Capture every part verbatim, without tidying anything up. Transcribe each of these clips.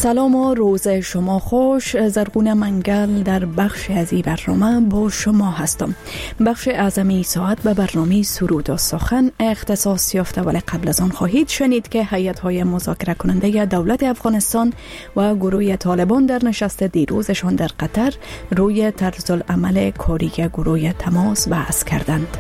سلام و روز شما خوش. زرغون منگل در بخش از این برنامه با شما هستم. بخش اعظمی ساعت به برنامه سرود و سخن اختصاص یافته، ولی قبل از آن خواهید شنید که هیئت‌های مذاکره کننده دولت افغانستان و گروه طالبان در نشست دیروزشان در قطر روی طرز العمل کاری گروه تماس بحث کردند.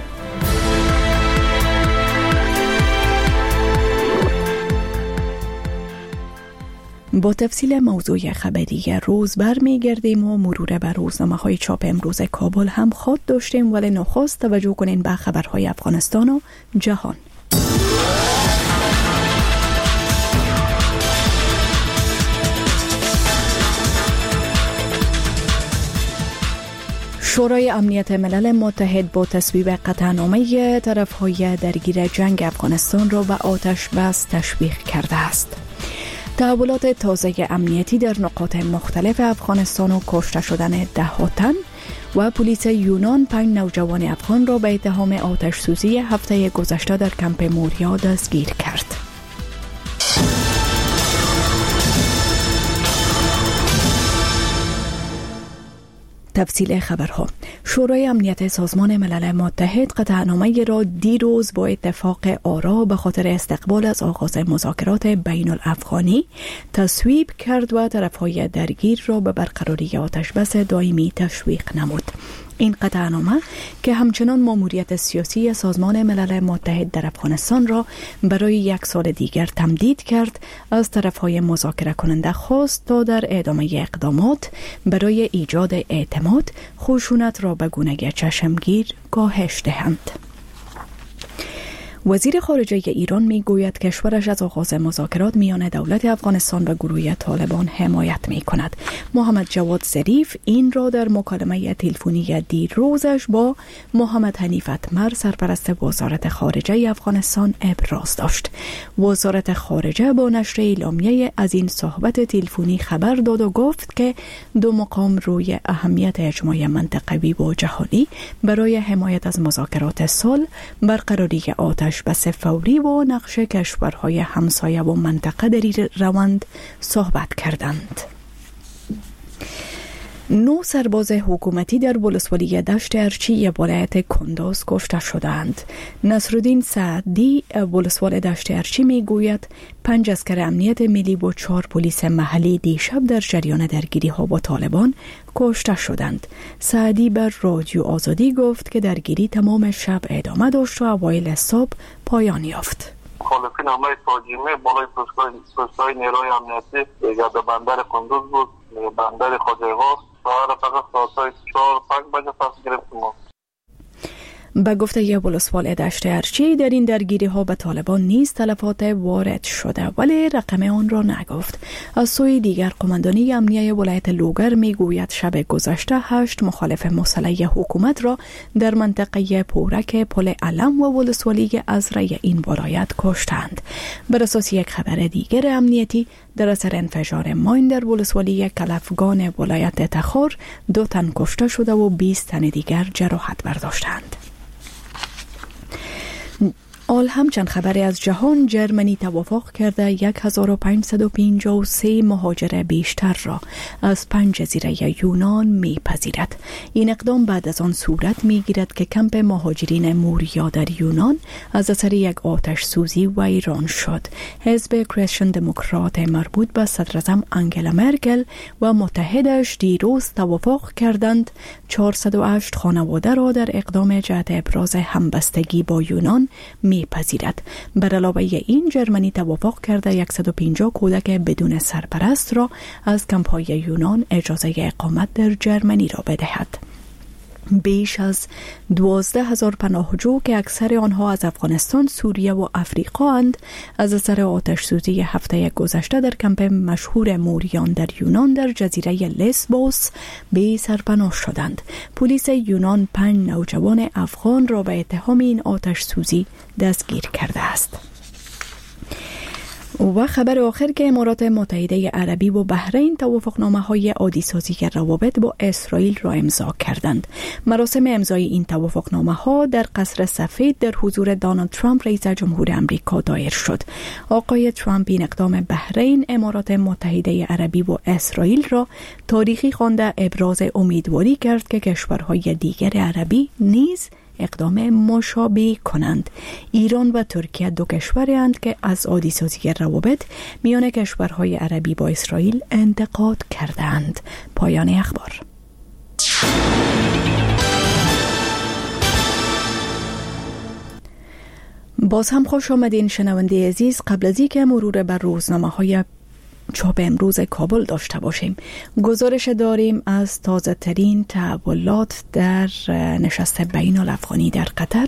با تفصیل موضوع خبری روز برمیگردیم و مرور بر روزنامه‌های چاپ امروز کابل هم خود داشتیم، ولی نخست توجه کنین به خبرهای افغانستان و جهان. شورای امنیت ملل متحد با تصویب قطعنامه طرف‌های درگیر جنگ افغانستان را به آتش بس تشویق کرده است. تحولات تازه امنیتی در نقاط مختلف افغانستان و کشته شدن ده ها تن و پلیس یونان پنج نوجوان افغان را به اتهام آتش سوزی هفته گذشته در کمپ موریا دستگیر کرد. تفصیل خبرها. شورای امنیت سازمان ملل متحد قطعنامه را دیروز با اتفاق آرا به خاطر استقبال از آغاز مذاکرات بین الافغانی تصویب کرد و طرفهای درگیر را به برقراری آتشبس دائمی تشویق نمود. این قطعنامه که همچنان ماموریت سیاسی سازمان ملل متحد در افغانستان را برای یک سال دیگر تمدید کرد، از طرفهای مذاکره کننده خواست تا در ادامه اقدامات برای ایجاد اعتماد خشونت را به گونه چشمگیر کاهش دهند. وزیر خارجه ایران می گوید کشورش از آغاز مذاکرات میان دولت افغانستان و گروه طالبان حمایت می کند. محمد جواد ظریف این را در مکالمه تلفنی دیروزش با محمد حنیف اتمر سرپرست وزارت خارجه افغانستان ابراز داشت. وزارت خارجه با نشر اعلامیه از این صحبت تلفنی خبر داد و گفت که دو مقام روی اهمیت اجماع منطقوی و جهانی برای حمایت از مذاکرات صلح، برقراری آتش بس فوری و نقش کشورهای همسایه و منطقه در این روند صحبت کردند. نو سرباز حکومتی در ولسوالی دشت ارچی ولایت کندوز کشته شدند. نصرالدین سعدی ولسوال دشت ارچی می گوید پنج اسکر امنیت ملی و چهار پلیس محلی دیشب در جریان درگیری ها با طالبان کشته شدند. سعدی بر رادیو آزادی گفت که درگیری تمام شب ادامه داشت و اوایل صبح پایان یافت. مخالفین حمله تاجیمه بالای پست‌های نیروی امنیتی در بندر کندوز بود، بندر خواجه‌ها ساعت فقط ساعت‌های چهار پنج بجه پس گرفتیم. به گفته یه ولسوال دشت ارچی در این درگیری ها به طالبان نیز تلفات وارد شده، ولی رقم آن را نگفت. از سوی دیگر قماندانی امنیه ولایت لوگر می گوید شب گذشته هشت مخالف مسلح حکومت را در منطقه پورک پل علم و ولسوالی ازره این ولایت کشتند. بر اساس یک خبر دیگر امنیتی، در اثر انفجار ماین در ولسوالی کلفگان ولایت تخار دو تن کشته شده و بیست تن دیگر جراحت برداشتند. آل همچند خبری از جهان، جرمنی توافق کرده هزار و پانصد و پنجاه و سه مهاجر بیشتر را از پنج جزیره یونان میپذیرد. این اقدام بعد از آن صورت میگیرد که کمپ مهاجرین موریا در یونان از اثر یک آتش سوزی ویران شد. حزب کریستین دموکرات مربوط به صدراعظم آنگلا مرکل و متحدش دیروز توافق کردند چهارصد و هشت خانواده را در اقدام جهت ابراز همبستگی با یونان میپذیرد. بر علاوه این، جرمنی توافق کرده صد و پنجاه کودک بدون سرپرست را از کمپ‌های یونان اجازه اقامت در جرمنی را بدهد. بیش از دوازده هزار پناهجو که اکثر آنها از افغانستان، سوریه و افریقا اند، از اثر آتش سوزی هفته گذشته در کمپ مشهور موریان در یونان در جزیره لسبوس به سرپناه شدند. پلیس یونان پنج نوجوان افغان را به اتهام این آتش سوزی دستگیر کرده است. و خبر آخر که امارات متحده عربی و بحرین توافقنامه‌های عادی‌سازی روابط با اسرائیل را امضا کردند. مراسم امضای این توافقنامه‌ها در قصر سفید در حضور دونالد ترامپ رئیس جمهور آمریکا دایر شد. آقای ترامپ این اقدام بحرین، امارات متحده عربی و اسرائیل را تاریخی خوانده ابراز امیدواری کرد که کشورهای دیگر عربی نیز اقدام مشابه کنند. ایران و ترکیه دو کشورند که از عادی‌سازی روابط میان کشورهای عربی با اسرائیل انتقاد کردند. پایان اخبار. باز هم خوش آمدین شنونده عزیز. قبل از اینکه مرور بر روزنامه‌های چاپ امروز کابل داشته باشیم، گزارش داریم از تازه ترین تحولات در نشست بین الافغانی در قطر.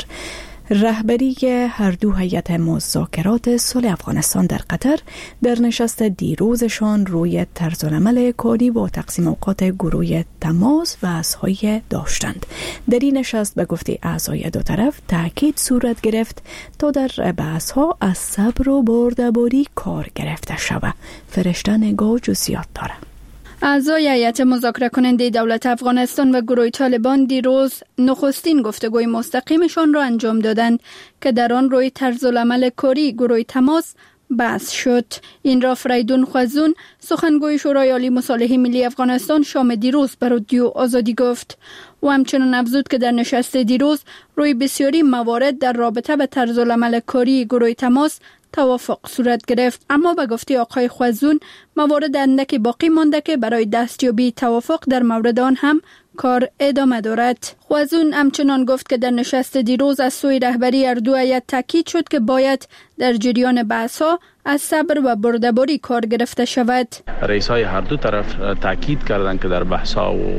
رهبری هر دو هیئت مذاکرات صلح افغانستان در قطر در نشست دیروزشان روی طرزالعمل کاری و تقسیم اوقات گروه تماس و بحث‌های داشتند. در این نشست به گفته اعضای دو طرف تاکید صورت گرفت تا در بحث‌ها از صبر و بردباری کار گرفته شود. فرشته نگاه جزئیات داره. اعضای هیئت مذاکره کننده دولت افغانستان و گروه طالبان دیروز نخستین گفتگوی مستقیمشان را انجام دادند که در آن روی طرزالعمل کاری گروه تماس بحث شد. این را فریدون خوازون، سخنگوی شورای عالی مصالحه ملی افغانستان، شام دیروز به رادیو آزادی گفت. و همچنان افزود که در نشست دیروز روی بسیاری موارد در رابطه به طرزالعمل کاری گروه تماس توافق صورت گرفت، اما به گفته آقای خوازون موارد اندکی باقی مانده که برای دستیابی توافق در مورد آن هم کار ادامه دارد. خوازون همچنان گفت که در نشست دیروز از سوی رهبری هر دو هیئت تاکید شد که باید در جریان بحث‌ها از صبر و بردباری کار گرفته شود. رئیس‌های هر دو طرف تاکید کردند که در بحث‌ها و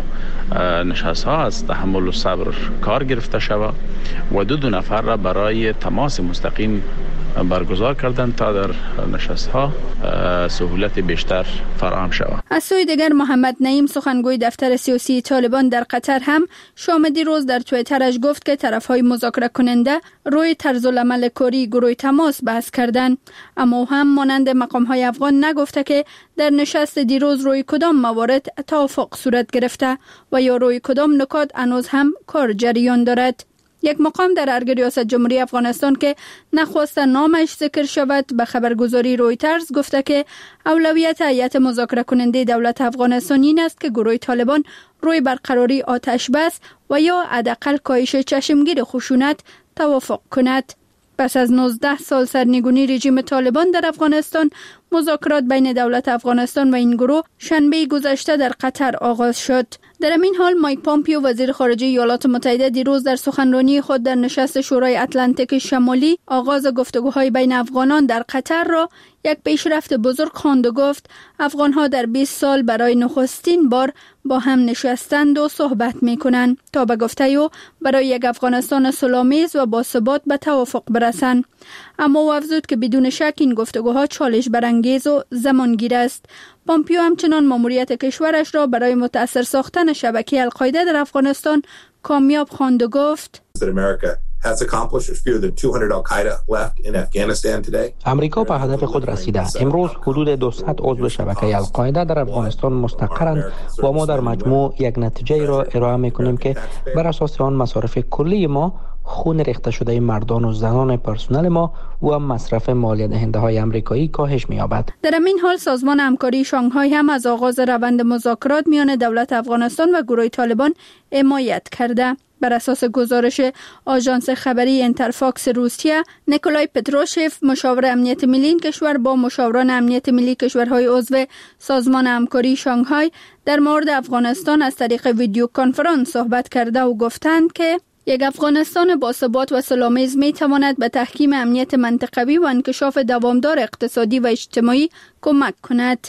نشست‌ها از تحمل و صبر کار گرفته شود و دو دو نفر را برای تماس مستقیم برگزار کردند تا در نشست‌ها سهولت بیشتر فراهم شود. از سوی دیگر محمد نعیم، سخنگوی دفتر سیاسی طالبان در قطر، هم شام دیروز در توییترش گفت که طرف‌های مذاکره کننده روی طرزالعمل کاری گروه تماس بحث کردند، اما هم مانند مقام‌های افغان نگفته که در نشست دیروز روی کدام موارد توافق صورت گرفته و یا روی کدام نکات هنوز هم کار جریان دارد. یک مقام در ارگ ریاست جمهوری افغانستان که نخواست نامش ذکر شود به خبرگزاری رویترز گفته که اولویت هیئت مذاکره کننده دولت افغانستان این است که گروه طالبان روی برقراری آتش بس و یا حداقل کاهش چشمگیر خشونت توافق کند. پس از نوزده سال سرنگونی رژیم طالبان در افغانستان، مذاکرات بین دولت افغانستان و این گروه شنبه گذشته در قطر آغاز شد. در این حال مایک پامپیو، وزیر خارجه ایالات متحده، دیروز در سخنرانی خود در نشست شورای اتلانتیک شمالی آغاز گفتگوهای بین افغانان در قطر را یک پیشرفت بزرگ خواند و گفت افغانها در بیست سال برای نخستین بار با هم نشستند و صحبت میکنند تا به گفته او برای یک افغانستان صلح‌آمیز و باثبات به توافق برسند. اما او افزود که بدون شک این گفتگوها چالش برانگیز و زمانگیر است. پامپیو همچنان ماموریت کشورش را برای متأثر ساختن شبکه القاعده در افغانستان کامیاب خواند و گفت امریکا به هدف خود رسیده. امروز حدود دویست عضو شبکه القاعده در افغانستان مستقرند و ما در مجموع یک نتیجه را ارائه می‌کنیم که بر اساس آن مصارف کلی ما، خون ریخته شده مردان و زنان پرسنل ما و مصرف مالیه دهنده های آمریکایی کاهش می‌یابد. در این حال سازمان همکاری شانگهای هم از آغاز روند مذاکرات میان دولت افغانستان و گروه طالبان حمایت کرده. بر اساس گزارش آژانس خبری اینترفاکس روسیه، نیکولای پتروشف، مشاور امنیت ملی این کشور، با مشاوران امنیت ملی کشورهای عضو سازمان همکاری شانگهای در مورد افغانستان از طریق ویدیو کنفرانس صحبت کرده و گفتند که یک افغانستان باثبات و سلام‌آمیز می‌تواند به تحکیم امنیت منطقوی و انکشاف دوامدار اقتصادی و اجتماعی کمک کند.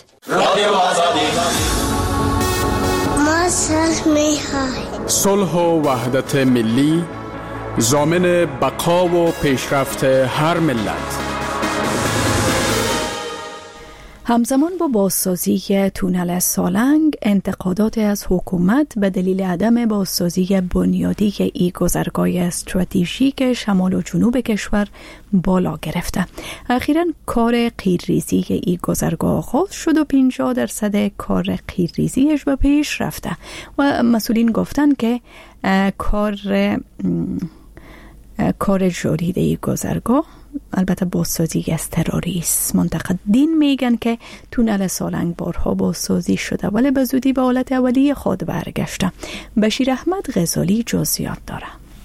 صلح و وحدت ملی ضامن بقا و پیشرفت هر ملت. همزمان با بازسازی تونل سالنگ، انتقادات از حکومت به دلیل عدم بازسازی بنیادی ای گذرگاه استراتژیک شمال و جنوب کشور بالا گرفته. اخیراً کار قیرریزی ای گذرگاه آغاز شد و پنجاه درصد کار قیرریزیش به پیش رفته و مسئولین گفتن که کار کار جدید ای گذرگاه البته بازسازی از تروریسم. منتقدین میگن که تونل سالنگ بارها بازسازی شده ولی به زودی به حالت اولیه خود برگشته. بشیر احمد غزالی جزئیات داره.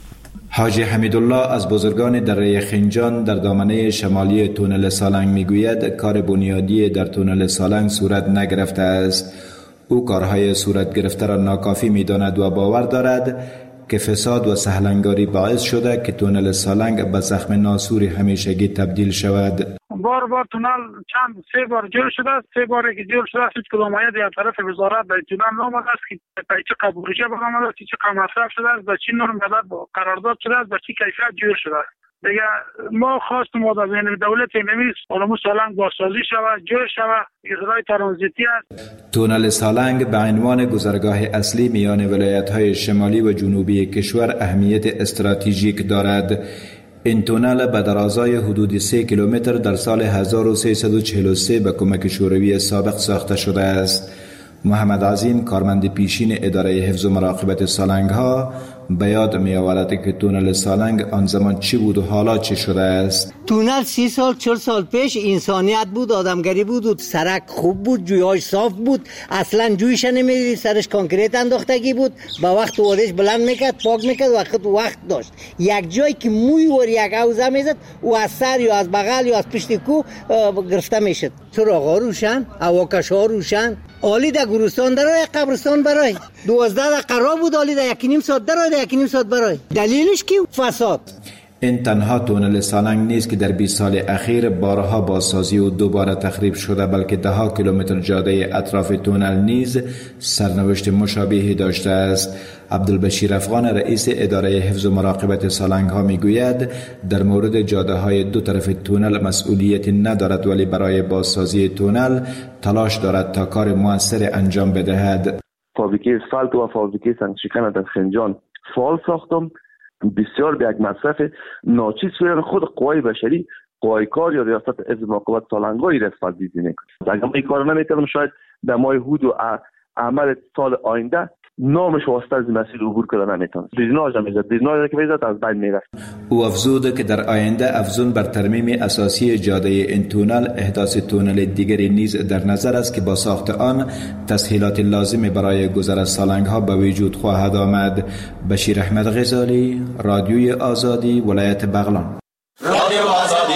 حاجی حمیدالله از بزرگان دره خنجان در دامنه شمالی تونل سالنگ میگوید کار بنیادی در تونل سالنگ صورت نگرفته است. او کارهای صورت گرفته را ناکافی میداند و باور دارد که فساد و سهلنگاری باعث شده که تونل سالنگ به زخم ناسوری همیشگی تبدیل شود. بار بار تونل چند سه بار جور شده است. سه بار که جور شده است هیچ کدام آید از طرف وزارت در تونل نامده است که چه قبولیشه برآمده است، چه قیمت مصرف شده است، به چه نرم عدد قرارداد شده است، به چه کیفیت جور شده است. دیگه ما خواستیم از بین دولت نمیست علمو سالنگ بازسازی شود، جور شود، اجرای ترانزیتی است. تونل سالنگ به عنوان گذرگاه اصلی میان ولایت‌های شمالی و جنوبی کشور اهمیت استراتژیک دارد. این تونل به درازای حدود سه کیلومتر در سال هزار و سیصد و چهل و سه به کمک شوروی سابق ساخته شده است. محمد عظیم کارمند پیشین اداره حفظ و مراقبت سالنگ ها به یاد می آورد که تونل سالنگ آن زمان چی بود و حالا چی شده است. تونل سی سال چهل سال پیش انسانیت بود، آدمگری بود و سرک خوب بود، جویاش صاف بود، اصلا جویش نمیدید، سرش کانکریت انداختگی بود، با وقت وارش بلند میکرد، پاک میکرد، وقت وقت داشت. یک جایی که موی ور یک اوزه میزد و از سر یا از بغل یا از پشت کو گرفته میشد. چراغا روشن، هواکش‌ها روشن. عالی در گورستان درای قبرستان برای دوازده دقیقه بود، عالی در یکی نیم ساعت درای در یکی نیم ساعت برای. دلیلش کی؟ فساد. این تنها تونل سالنگ نیست که در بیست سال اخیر بارها بازسازی و دوباره تخریب شده، بلکه ده ها کیلومتر جاده اطراف تونل نیز سرنوشت مشابهی داشته است. عبدالبشیر افغان رئیس اداره حفظ و مراقبت سالنگ ها میگوید در مورد جاده های دو طرف تونل مسئولیتی ندارد، ولی برای بازسازی تونل تلاش دارد تا کار موثر انجام بدهد. فابریکه اسفالت و فابریکه سنگشکن در خنجان فعال ساختم، بسیار به یک مصرف ناچیز شدن خود قوای بشری، قوای کار یا ریاست حفظ مراقبت سالنگ‌های رسفت دیزی نکنه. اگر ما این کار نمی‌کردم شاید در ماه هود و عمل سال آینده نامش واسطه از مسیر عبور کردن نمیتونه. دیزناج میزد، دیزناج که میزد از بین میرفت. او افزود که در آینده افزون بر ترمیم اساسی جاده این تونل احداث تونل دیگری نیز در نظر است که با ساخت آن تسهیلات لازم برای گذر از سالنگ ها به وجود خواهد آمد. بشیر احمد غزالی، رادیوی آزادی، ولایت بغلان. رادیو آزادی.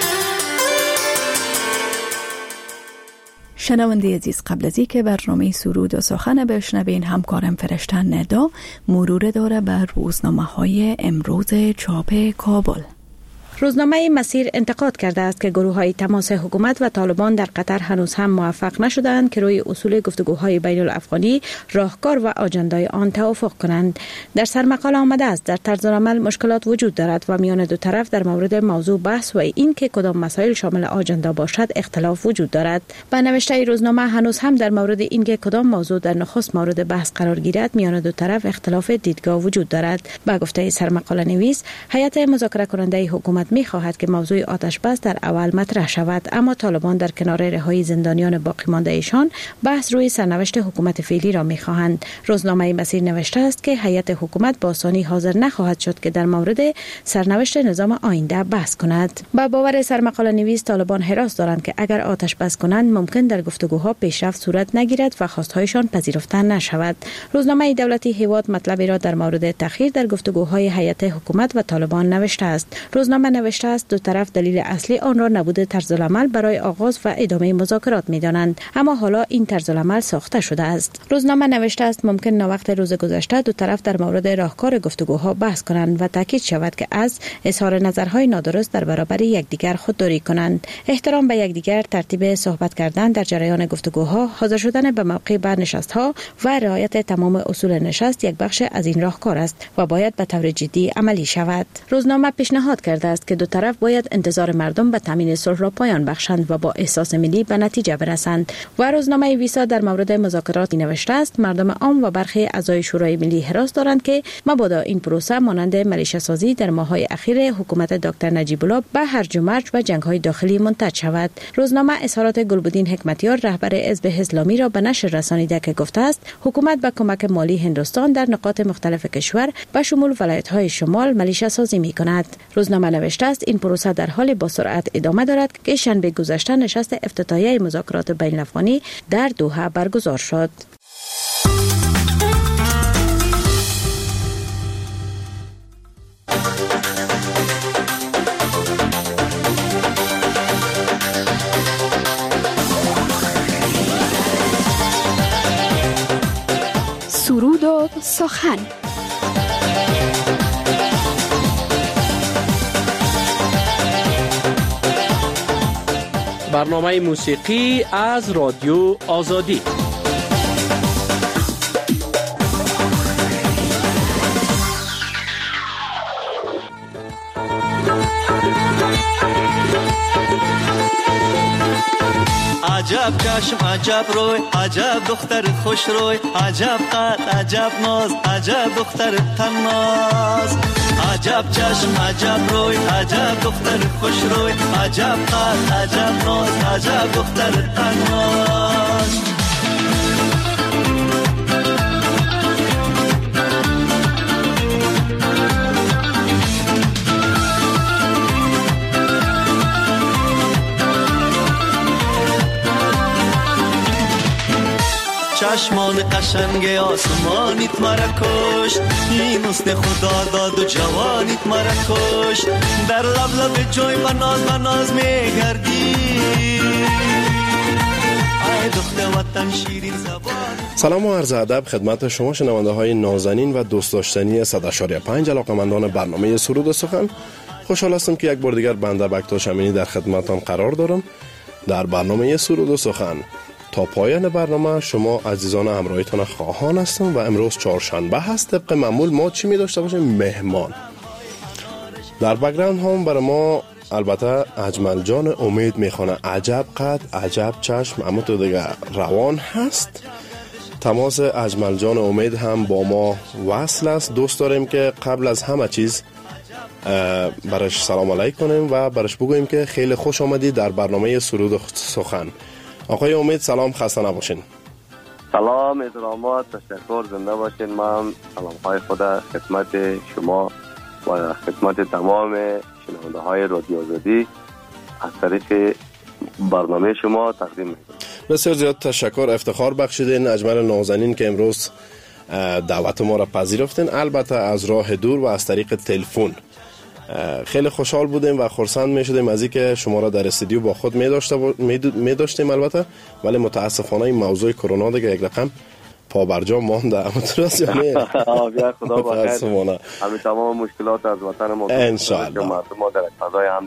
شنونده عزیز، قبل از اینکه برنامه سرود و سخن بشنوین، همکارم فرشته ندا مرور داره بر روزنامه های امروز چاپ کابل. روزنامه مسیر انتقاد کرده است که گروه‌های تماس حکومت و طالبان در قطر هنوز هم موفق نشدند که روی اصول گفتگوهای بین الافغانی، راهکار و آجندای آن توافق کنند. در سرمقاله آمده است در طرز عمل مشکلات وجود دارد و میان دو طرف در مورد موضوع بحث و این که کدام مسائل شامل آجندا باشد اختلاف وجود دارد. با نوشته روزنامه هنوز هم در مورد اینکه کدام موضوع در نخست مورد بحث قرار گیرد میان دو طرف اختلاف دیدگاه وجود دارد. با گفته سرمقاله نویس، هیئت مذاکره کننده حکومت می خواهد که موضوع آتش بس در اول مطرح شود، اما طالبان در کنار رهایی زندانیان باقی مانده ایشان بحث روی سرنوشت حکومت فعلی را می خواهند. روزنامه مسیر نوشته است که هیئت حکومت با آسانی حاضر نخواهد شد که در مورد سرنوشت نظام آینده بحث کند. با باور سرمقاله نویس، طالبان حراس دارند که اگر آتش بس کنند ممکن در گفتگوها پیشرفت صورت نگیرد و خواستهایشان پذیرفته نشود. روزنامه دولتی هیواد مطلبی را در مورد تأخیر در گفتگوهای هیئت حکومت و طالبان نوشته است. روزنامه نوشته است دو طرف دلیل اصلی آن را نبوده طرزالعمل برای آغاز و ادامه مذاکرات می‌دانند، اما حالا این طرزالعمل ساخته شده است. روزنامه نوشته است ممکن ناوقت روز گذشته دو طرف در مورد راهکار گفتگوها بحث کنند و تاکید شود که از اظهار نظرهای نادرست در برابر یکدیگر خودداری کنند. احترام به یکدیگر، ترتیب صحبت کردن در جریان گفتگوها، حاضر شدن به موقع بر نشست‌ها و رعایت تمام اصول نشست یک بخش از این راهکار است و باید به طور جدی عملی شود. روزنامه پیشنهاد کرده است که دو طرف باید انتظار مردم به تامین صلح را پایان بخشند و با احساس ملی به نتیجه برسند. و روزنامه ویسا در مورد مذاکرات نوشته است مردم عام و برخی اعضای شورای ملی حراس دارند که مبادا این پروسه مانند ملیشه سازی در ماه‌های اخیر حکومت دکتر نجیب الله به هرج و مرج و جنگ‌های داخلی منتج شود. روزنامه اظهارات گلبدین حکمتیار رهبر حزب اسلامی را به نشر رسانیده که گفته است حکومت با کمک مالی هندوستان در نقاط مختلف کشور به شمول ولایت‌های شمال ملیشه سازی می‌کند. روزنامه نوشته است این پروسه در حال با سرعت ادامه دارد که شنبه گذشته نشست افتتاحیه مذاکرات بین‌الافغانی در دوحه برگزار شد. سرود و سخن. برنامه موسیقی از رادیو آزادی. عجب چشم عجب روی عجب دختر خوش روی عجب قد عجب ناز عجب دختر تناز عجب چشم عجب روی عجب دختر خوش روی عجب قد عجب ناز عجب دختر تناز چشمان قشنگ آسمانیت مرا کشت این حسن خدا داد و جوانیت مرا کشت در لب لب جوی بناز بناز میگردی ای دختر وطن شیرین زبان. سلام و عرض ادب خدمت شما شنونده های نازنین و دوست داشتنی صد و پنج علاقه‌مندان برنامه سرود و سخن. خوشحال هستم که یک بار دیگر بنده بکتاش امینی در خدمتتان قرار دارم در برنامه سرود و سخن. تا پایان برنامه شما عزیزان همراهیتان خواهان هستم و امروز چهارشنبه هست. طبق معمول ما چی می داشته باشیم؟ مهمان. در بک‌گراند هم برای ما البته اجمل جان امید میخونه عجب قد عجب چشم اما تو دیگه روان هست. تماس اجمل جان امید هم با ما وصل است. دوست داریم که قبل از همه چیز برش سلام علیک کنیم و برش بگوییم که خیلی خوش آمدید در برنامه سرود و سخن. آقای امید سلام، خسته نباشین. سلام، احترامات، تشکر، زنده باشین. من سلام های خود خدمت شما و خدمت تمام شنونده های رادیو آزادی از طریق برنامه شما تقدیم میکنم. بسیار زیاد تشکر، افتخار بخشیدین اجمل نازنین که امروز دعوت ما را پذیرفتین، البته از راه دور و از طریق تلفن. خیلی خوشحال بودیم و خرسند می شدیم از اینکه شما را در استودیو با خود می داشته می داشتیم البته، ولی متاسفانه این موضوع کرونا دیگه یک رقم پا برجا مانده. اما درست یعنی آبیا خدا بخیر همه تمام مشکلات از وطن ما ان شاء الله ما در فضای هم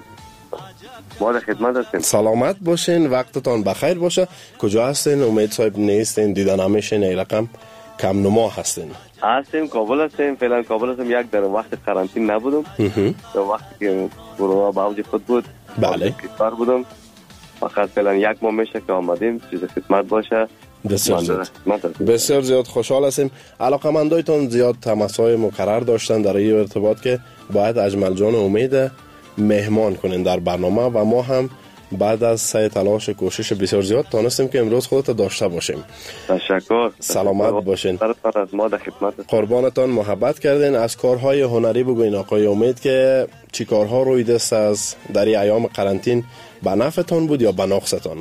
ما در خدمت هستیم. سلامت باشین، وقتتان بخیر باشه. کجا هستین؟ امید صاحب نیستین، دیدن همیشه این رقم کم نما هستین. هستیم کابل هستیم، فعلا کابل هستیم. یک در وقت قرنطینه نبودم، در وقتی که کرونا به اوج خود بود بله کشور بودم. فقط فعلا یک ماه میشه که آمدیم چیز خدمت باشه. بسیار زیاد بسیار زیاد خوشحال هستیم. علاقه‌مندایتون زیاد تماس‌های مکرر داشتن در این ارتباط که باید اجمل جان امید مهمان کنین در برنامه و ما هم بعد از سعی تلاش کوشش بسیار زیاد تانستیم که امروز خودت داشته باشیم. تشکر. سلامت باشین. از ما در خدمت. قربانتان، محبت کردین. از کارهای هنری بگوین آقای امید که چی کارها روی دست از در ایام قرنطین به نفعتان بود یا به نقصتان؟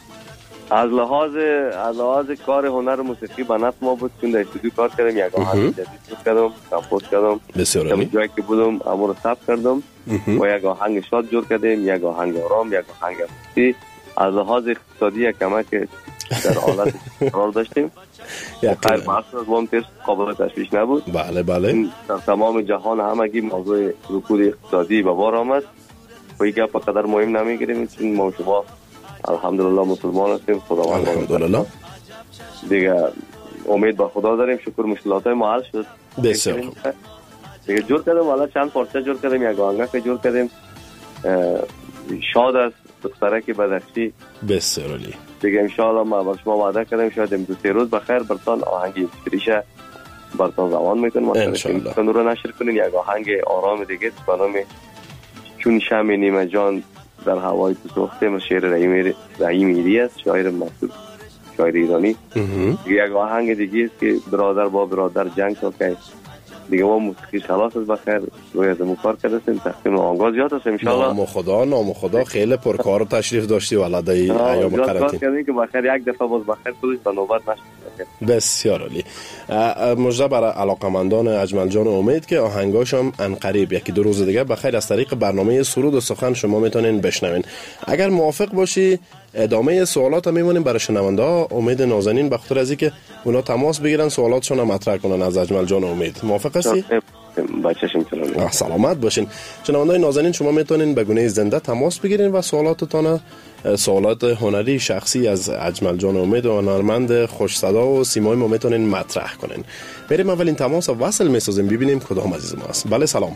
از لحاظ از لحاظ کار هنر موسیقی به نفع ما بود، چون در استودیو کار کردم، یک آهنگ جدید کردم، کمپوز کردم. بسیار عالی. جایی که بودم امور رو ثبت کردم و یک آهنگ شاد جور کردیم، یک آهنگ آرام، یک آهنگ موسیقی. از لحاظ اقتصادی کمک در حالت قرار داشتیم. خیر بحث از وام ترس قابل تشویش نبود. بله بله. در تمام جهان همگی موضوع رکود اقتصادی به بار آمد. و این گپ قدر مهم نمیگیریم چون ما شما الحمدلله مسلمان هستیم. خداوند الحمدلله دیگه امید به خدا داریم. شکر مشکلات ما حل شد. بسیار خوب. دیگه جور کردیم، حالا چند پارچه جور کردیم، یک آهنگ جور کردیم شاد است دخترک بدخشی. بسیار عالی. دیگه انشاءالله ما با شما وعده کردیم شاید این دو سه روز بخیر برتان آهنگ اینسپیریشه برتان روان میکنم انشاءالله رو نشر کنین. یک آهنگ آرام دیگه به نام چون شمع نیمه جان در هوای تو سوخته شعر رحیم رحیم ایری است، شاعر مشهور شاعر ایرانی. یک آهنگ دیگه است که برادر با برادر جنگ تا که دیگه ما موسیقی خلاص است بخیر روی از مکار کردیم تقسیم آنگاه زیاد است انشاءالله. نام خدا نام خدا خیلی پرکار و تشریف داشتی ولده ایام قرنطینه کردیم که بخیر یک دفعه باز بخیر خودش به نوبت نشد. بسیار عالی. مژده برای علاقمندان اجمل جان امید که آهنگاش هم انقریب یکی دو روز دیگه بخیر از طریق برنامه سرود و سخن شما میتونین بشنوین. اگر موافق باشی ادامه سوالات هم میمونیم برای شنونده ها. امید نازنین به خاطر از اینکه اونا تماس بگیرن سوالاتشون رو مطرح کنن از اجمل جان امید. موافق هستی؟ بچه‌شم سلام. سلامت باشین. شنونده‌های نازنین شما میتونین به گونه زنده تماس بگیرین و سوالاتتون سوالات هنری شخصی از اجمل جان امید و هنرمند خوش صدا و سیمای ما میتونین مطرح کنین. بریم اولین تماس وصل میسازیم ببینیم کدام عزیز ما است. بله سلام.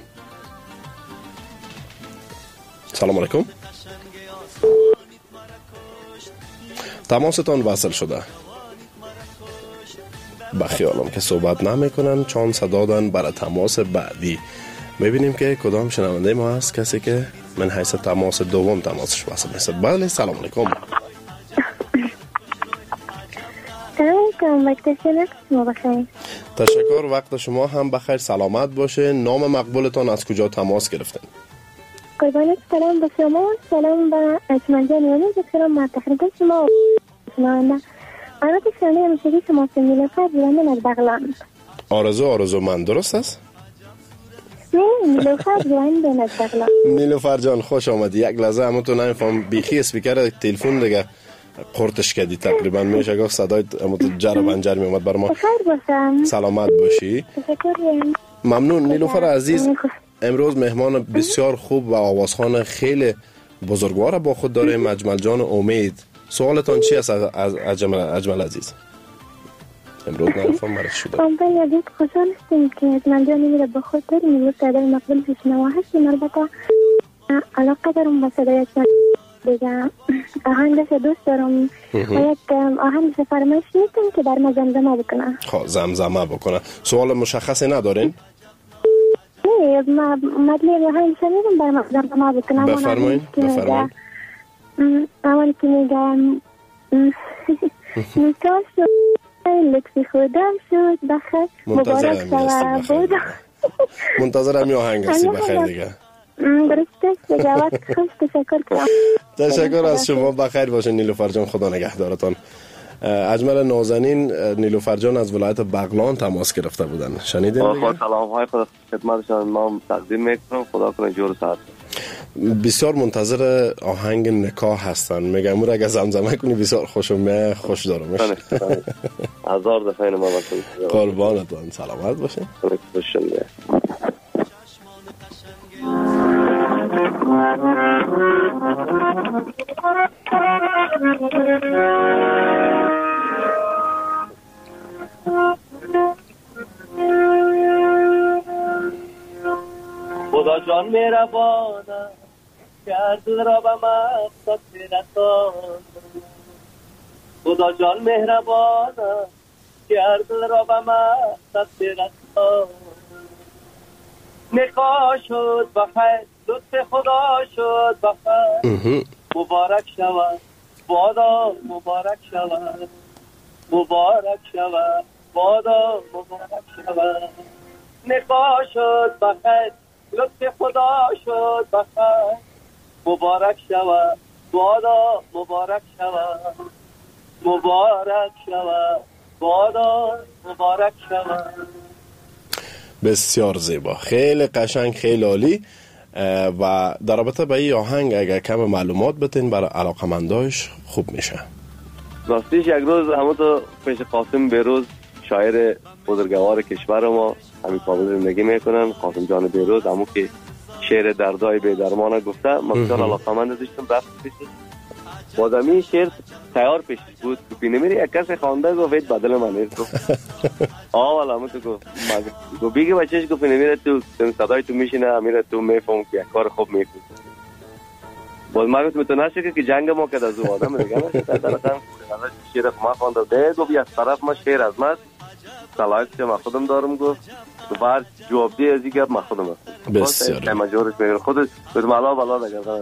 سلام علیکم. تماستان وصل شده. بخیالم که صحبت نمیکنن چون صدا دادن برای تماس بعدی. ببینیم که کدام شنونده ما هست کسی که من حیث تماس دوم تماسش وصل میشه. بله سلام علیکم. سلام علیکم. وقت شما بخیر. تشکر. وقت شما هم بخیر. سلامت باشه. نام مقبولتان از کجا تماس گرفتن؟ قربانت سلام به شما. سلام به اجمل جان امید. سلام به تخریب شما. شما البته شنونده همیشگی شما نیلوفر جوانم از بغلان. آرزو آرزو من درست است؟ نه نیلوفر جوانم از بغلان. نیلوفر جان خوش آمدی. یک لحظه همون تو نمیفهم بیخی اسپیکر تلفن دیگه قرتش کردی تقریبا میشه که صدای همون جر بنجر میومد بر ما. بخیر باشم. سلامت باشی. تشکر. ممنون. نیلوفر عزیز امروز مهمان بسیار خوب و آوازخوان خیلی بزرگوار با خود داره اجمل جان امید. سوالتان چی است از اجمل اجمل عزیز؟ امروز نفهم مرد شده. من یادید خوشحال هستیم که اجمل جان میره به خود داریم امروز صدای مقبول پیشنوا هستیم. البته علاقه دارم با صدای اجمل دیگه آهنگش دوست دارم و یک آهنگش فرمایش میتونم که در ما زمزمه بکنه. خب زمزمه بکنه. سوال مشخصی ندارین؟ نه ما مدلی آهنگش میتونم در ما زمزمه بکنه. بفرمایین بفرمایین. اول که میگم نکاح شد لطفی خودم شد بخیر مبارک شود بود. منتظرم یه آهنگ هستی بخیر دیگه. درسته دیگه. وقت خوش. تشکر کنم. تشکر از شما. بخیر باشین نیلوفر جان. خدا نگهدارتان. اجمل نازنین نیلوفر جان از ولایت بغلان تماس گرفته بودن. شنیدین دیگه؟ سلام های خدا خدمتشان ما تقدیم میکنم. خدا کنه جور ساعت. بسیار منتظر آهنگ نکاح هستن. میگم اون اگه زمزمه کنی بسیار خوشم میاد. خوش دارمش. هزار دفعه ما باشم. قربانتون. سلامت باشه. خوشم میاد. خدا جان مهربانه کرد را به مقصد رسان. خدا جان مهربانه کرد را به مقصد رسان. نکاح شد بخیر لطف خدا شد بخیر مبارک شود بادا مبارک شود مبارک شود بادا مبارک شود. نکاح شد بخیر لطف خدا شد بخیر مبارک شود بادا مبارک شود مبارک شود بادا مبارک شود. بسیار زیبا. خیلی قشنگ خیلی عالی. و در رابطه با این آهنگ اگر کم معلومات بتین برای علاقمنداش خوب میشه. راستیش یک روز همون تو پیش قاسم بیروز شاعر بزرگوار کشور ما همین کابل زندگی میکنن. قاسم جان بیروز همون که شعر دردای به درمان گفته ما بسیار علاقمند داشتم. رفت پیش بادمی شعر تیار پیش بود که نمیری یک کسی خوانده گفت بدل من نیست. آه والا همون تو گفت گفت بیگه بچهش گفت نمیره تو صدای تو میشینه میره تو میفهم که یک کار خوب میکنی. باز ما گفتم تو نشه که جنگ ما که از اون آدم دیگه نشه در رقم شیر ما خوانده ده دو بیا از طرف ما شیر از ما صلاحیت که ما خودم دارم گفت بعد جواب دی از دیگه ما خودم هستم بسیار ما جورش میگه خودش بدم علا بالا نگردن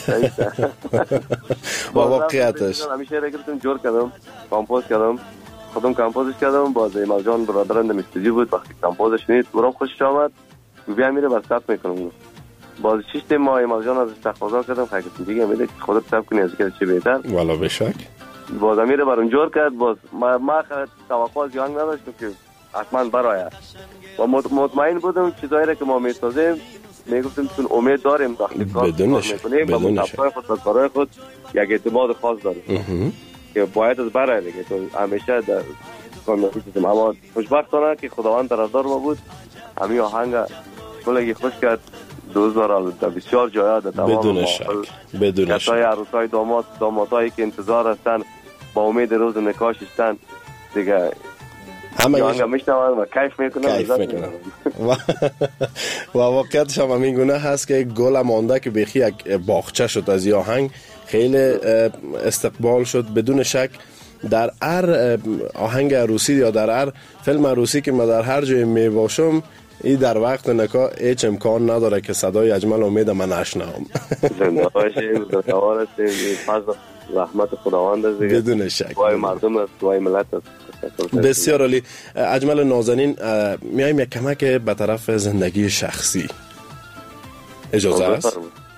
با واقعیتش همیشه رگرتم جور کردم کامپوز کردم خودم کامپوزش کردم باز ایمال جان برادرم استودیو بود وقتی کامپوزش شنید برام خوشش آمد بیا میره بر ثبت میکنم باز شش ماه ایمال جان ازش تقاضا کردم خیلی دیگه میگه خودت ثبت کنی از که چه بهتر والا بشک باز میره برام جور کرد باز ما ما توقع از یانگ نداشتم که حتما برآید و مطمئن بودم چیزایی که ما میسازیم میگفتیم چون امید داریم وقتی کار میکنیم و مطابق خود و کارهای خود یک اعتماد خاص داریم که باید از برای دیگه تو همیشه در کامیابی چیزیم اما خوشبختانه که خداوند طرفدار ما بود همین آهنگ کلگی خوش کرد دوزار در بسیار جایا در تمام بدون شک بدون شک کسای عروسای داماد دامادایی که انتظار هستن با امید روز نکاح هستن دیگه همه آهنگ میشنون و کیف میکنن کیف میکنن و واقعیتش هم همین گونه هست که گل مانده که بخی یک باغچه شد از آهنگ خیلی استقبال شد بدون شک در هر آهنگ عروسی یا در هر فیلم عروسی که من در هر جای می باشم این در وقت نکاح هیچ امکان نداره که صدای اجمل امید من نشنوم زنده باشیم دعا هستیم فضل رحمت خداوند است بدون شک دعای مردم است دعای ملت است بسیار عالی. اجمل نازنین میایم یک کمک به طرف زندگی شخصی اجازه است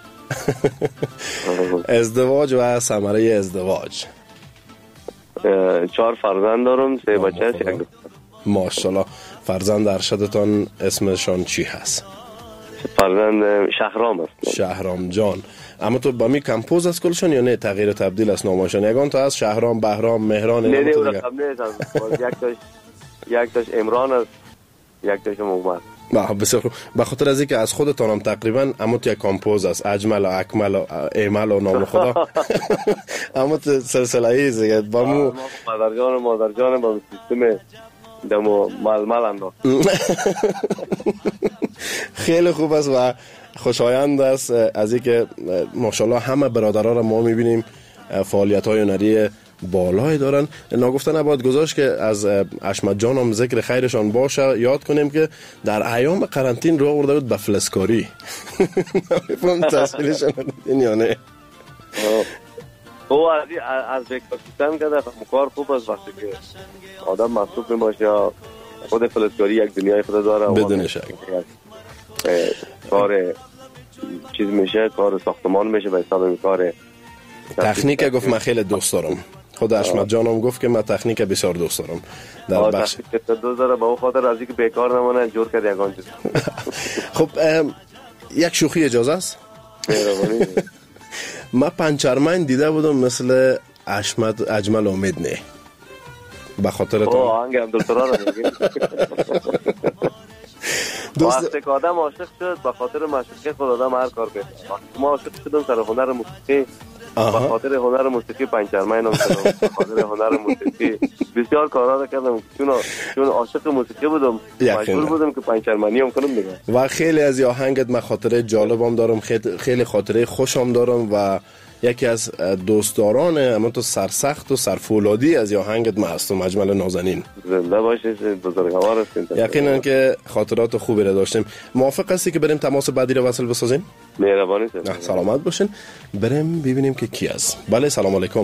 ازدواج و ثمره ازدواج چهار فرزند دارم سه بچه است یک دختر ماشاءالله فرزند ارشدتان اسمشان چی هست؟ فرزند شهرام است شهرام جان اما تو با می کمپوز از کلشان یا نه تغییر و تبدیل است نامشان یگان تو از شهرام بهرام مهران نه نه رقم نیست یک تاش یک تاش عمران است یک تاش محمد با بسیار خوب به خاطر از اینکه از خودتان هم تقریبا اما تو یک کمپوز است اجمل و اکمل و ایمل و نام خدا اما تو سلسله ایه با مو مادر جان و مادر جان با سیستم دمو ململ انداخت خیلی خوب است و خوشایند است از اینکه ماشاءالله همه برادرها را ما میبینیم فعالیت‌های هنری بالای دارن. ناگفته نباید گذاشت که از اشمت جان هم ذکر خیرشان باشه یاد کنیم که در ایام قرنطین رو آورده بود به فلسکاری نمیفهم تحصیلشان دیدین یا نه او از از بیکار سیستم کرده کار خوب است وقتی که آدم مصروف میباشه یا خود فلسکاری یک دنیای خود داره بدون شک کار چیز میشه کار ساختمان میشه به حساب کار تکنیک گفت من خیلی دوست دارم خود اشمت جانم گفت که من تکنیک بسیار دوست دارم در بخش دوست داره با اون خاطر از اینکه بیکار نمونه جور کرد یگان چیز خب یک شوخی اجازه است من پنچرمن دیده بودم مثل اشمت اجمل امید نه به خاطر تو آهنگ عبدالسرا رو میگی وقتی که آدم عاشق شد به خاطر معشوقه خود آدم هر کار کنه ما عاشق شدم سر هنر موسیقی به خاطر هنر موسیقی پنچرمن هم کردم به خاطر هنر موسیقی بسیار کارا کردم چون چون عاشق موسیقی بودم مجبور بودم که پنچرمنی هم کنم دیگه و خیلی از آهنگت من خاطره جالبم دارم خیلی خاطره خوشم دارم و یکی از دوستداران اما تو سرسخت و سرفولادی از آهنگت ما هستم اجمل نازنین زنده باشید بزرگوار هستین یقینا که خاطرات خوبی را داشتیم موافق هستی که بریم تماس بعدی رو وصل بسازیم مهربانی سلامت باشین بریم ببینیم که کی است بله سلام علیکم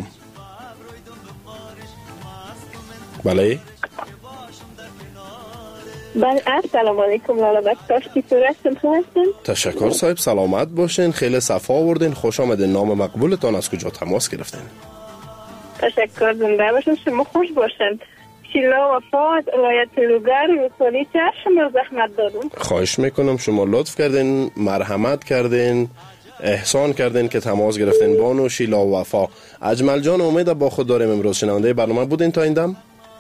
بله بله السلام علیکم لالا بکتاش کی صورتتون هستین تشکر صاحب سلامت باشین خیلی صفا آوردین خوش آمدین نام مقبولتان از کجا تماس گرفتین تشکر زنده باشین شما خوش باشین شیلا وفا از ولایت لوگر رسولی چه شما زحمت دادون خواهش میکنم شما لطف کردین مرحمت کردین احسان کردین که تماس گرفتین بانو شیلا وفا اجمل جان امید با خود داریم امروز شنونده برنامه بودین تا این دم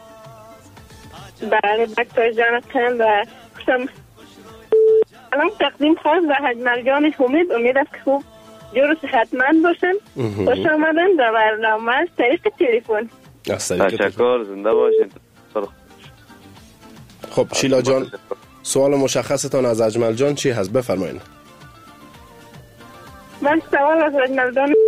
بله بکتاش جان کنم و خوشم الان تقدیم خواست و اجمل جان امید امید است که خوب جور و صحتمند باشن خوش آمدن در برنامه از طریق تلفن تشکر زنده باشین خب شیلا جان سوال مشخصتان از اجمل جان چی هست بفرمایید من سوال از اجمل جان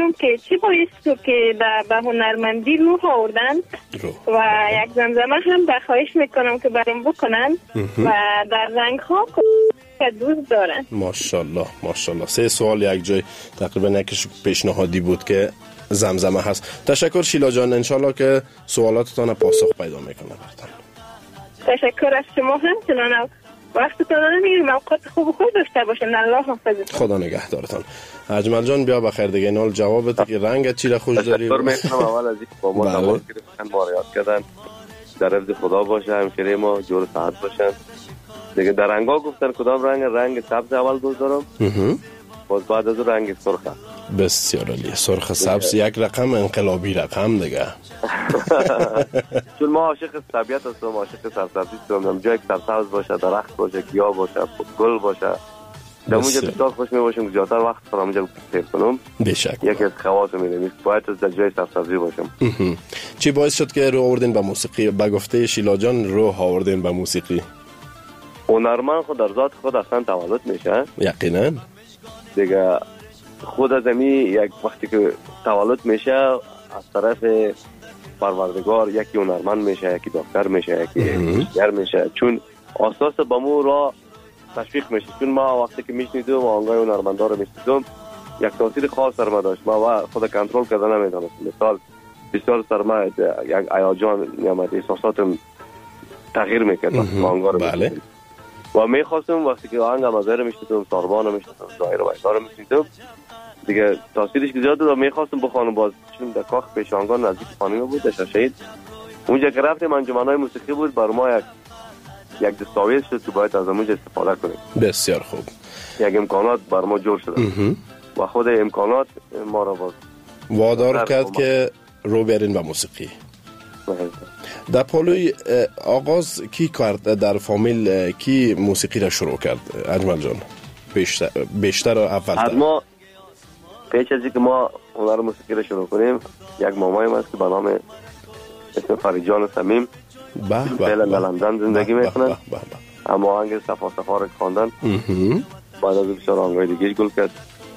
که چی باعث شد که به هنرمندی روح آوردن و یک زمزمه هم به خواهش میکنم که برام بکنن و در رنگ ها که دوست دارن. ماشاءالله ماشاءالله. سه سوال یک جای تقریبا یکیش پیشنهادی بود که زمزمه هست. تشکر شیلا جان، انشالله که سوالاتتان پاسخ پیدا میکنه براتون. تشکر از شما هم چنان وقتتون رو نمیگیریم. اوقات خوب خوب داشته باشین. الله حافظتون. خدا نگهدارتان. اجمل جان بیا بخیر دیگه. نال جوابت که رنگ چی را خوش داری. تشکر میکنم اول از اینکه با ما تماس گرفتن، ما را یاد کردن. در حفظ خدا باشه، همشیره ما جور صحت باشن. دیگه در رنگا گفتن کدام رنگ؟ رنگ سبز اول دوست دارم. باز بعد از رنگ سرخ. بسیار عالی. سرخ سبز یک رقم انقلابی رقم دیگه. چون ما عاشق طبیعت هستم، عاشق سرسبزی هستم. جایی که سرسبز باشه، درخت باشه، گیاه باشه، گل باشه، در اونجا بسیار خوش می باشم. زیادتر وقت خودم اونجا سپر کنم. بشک. یکی از خواص می‌دونم باید در جای سرسبزی باشم. چی باعث شد که رو آوردین به موسیقی؟ به گفته شیلا جان رو آوردین به موسیقی؟ هنرمند خود در ذات خود اصلا تولد میشه. یقینا. دیگه خود از امی یک وقتی که تولد میشه از طرف پروردگار یکی هنرمند میشه، یکی دکتر میشه، یکی انجینیر میشه. چون اساس با مو را تشویق میشه. چون ما وقتی که میشنیدم و آنگاه هنرمندا رو میشنیدم یک تاثیر خاص سر ما داشت. ما خود کنترل کردن نمیدونستم. مثال بسیار سر ما یک هیجان نمیاد، احساساتم تغییر میکرد ما آنگاه رو. بله. و میخواستم وقتی که آهنگ مزه رو میشنیدم، ساربان رو میشنیدم، زایر و ویسا رو میشنیدم، دیگه تاثیرش که زیاد بود و میخواستم بخوانم. باز چون در کاخ پیشانگان نزدیک خانم بود، در شهید اونجا که رفتیم انجمن‌های موسیقی بود، بر ما یک یک دستاویز شد که باید از اونجا استفاده کنیم. بسیار خوب. یک امکانات بر ما جور شد و خود امکانات ما را باز وادار کرد که رو برین به موسیقی. در پالوی آغاز کی کرد؟ در فامیل کی موسیقی را شروع کرد اجمل جان؟ بیشتر بیشتر و اول ما پیش از اینکه ما هنر موسیقی را شروع کنیم یک مامایم هست که به نام اسم فریجان صمیم فعلا در لندن زندگی میکنن. اما آهنگ صفا صفا را خواندن، بعد از بسیار آهنگای دیگه گل کرد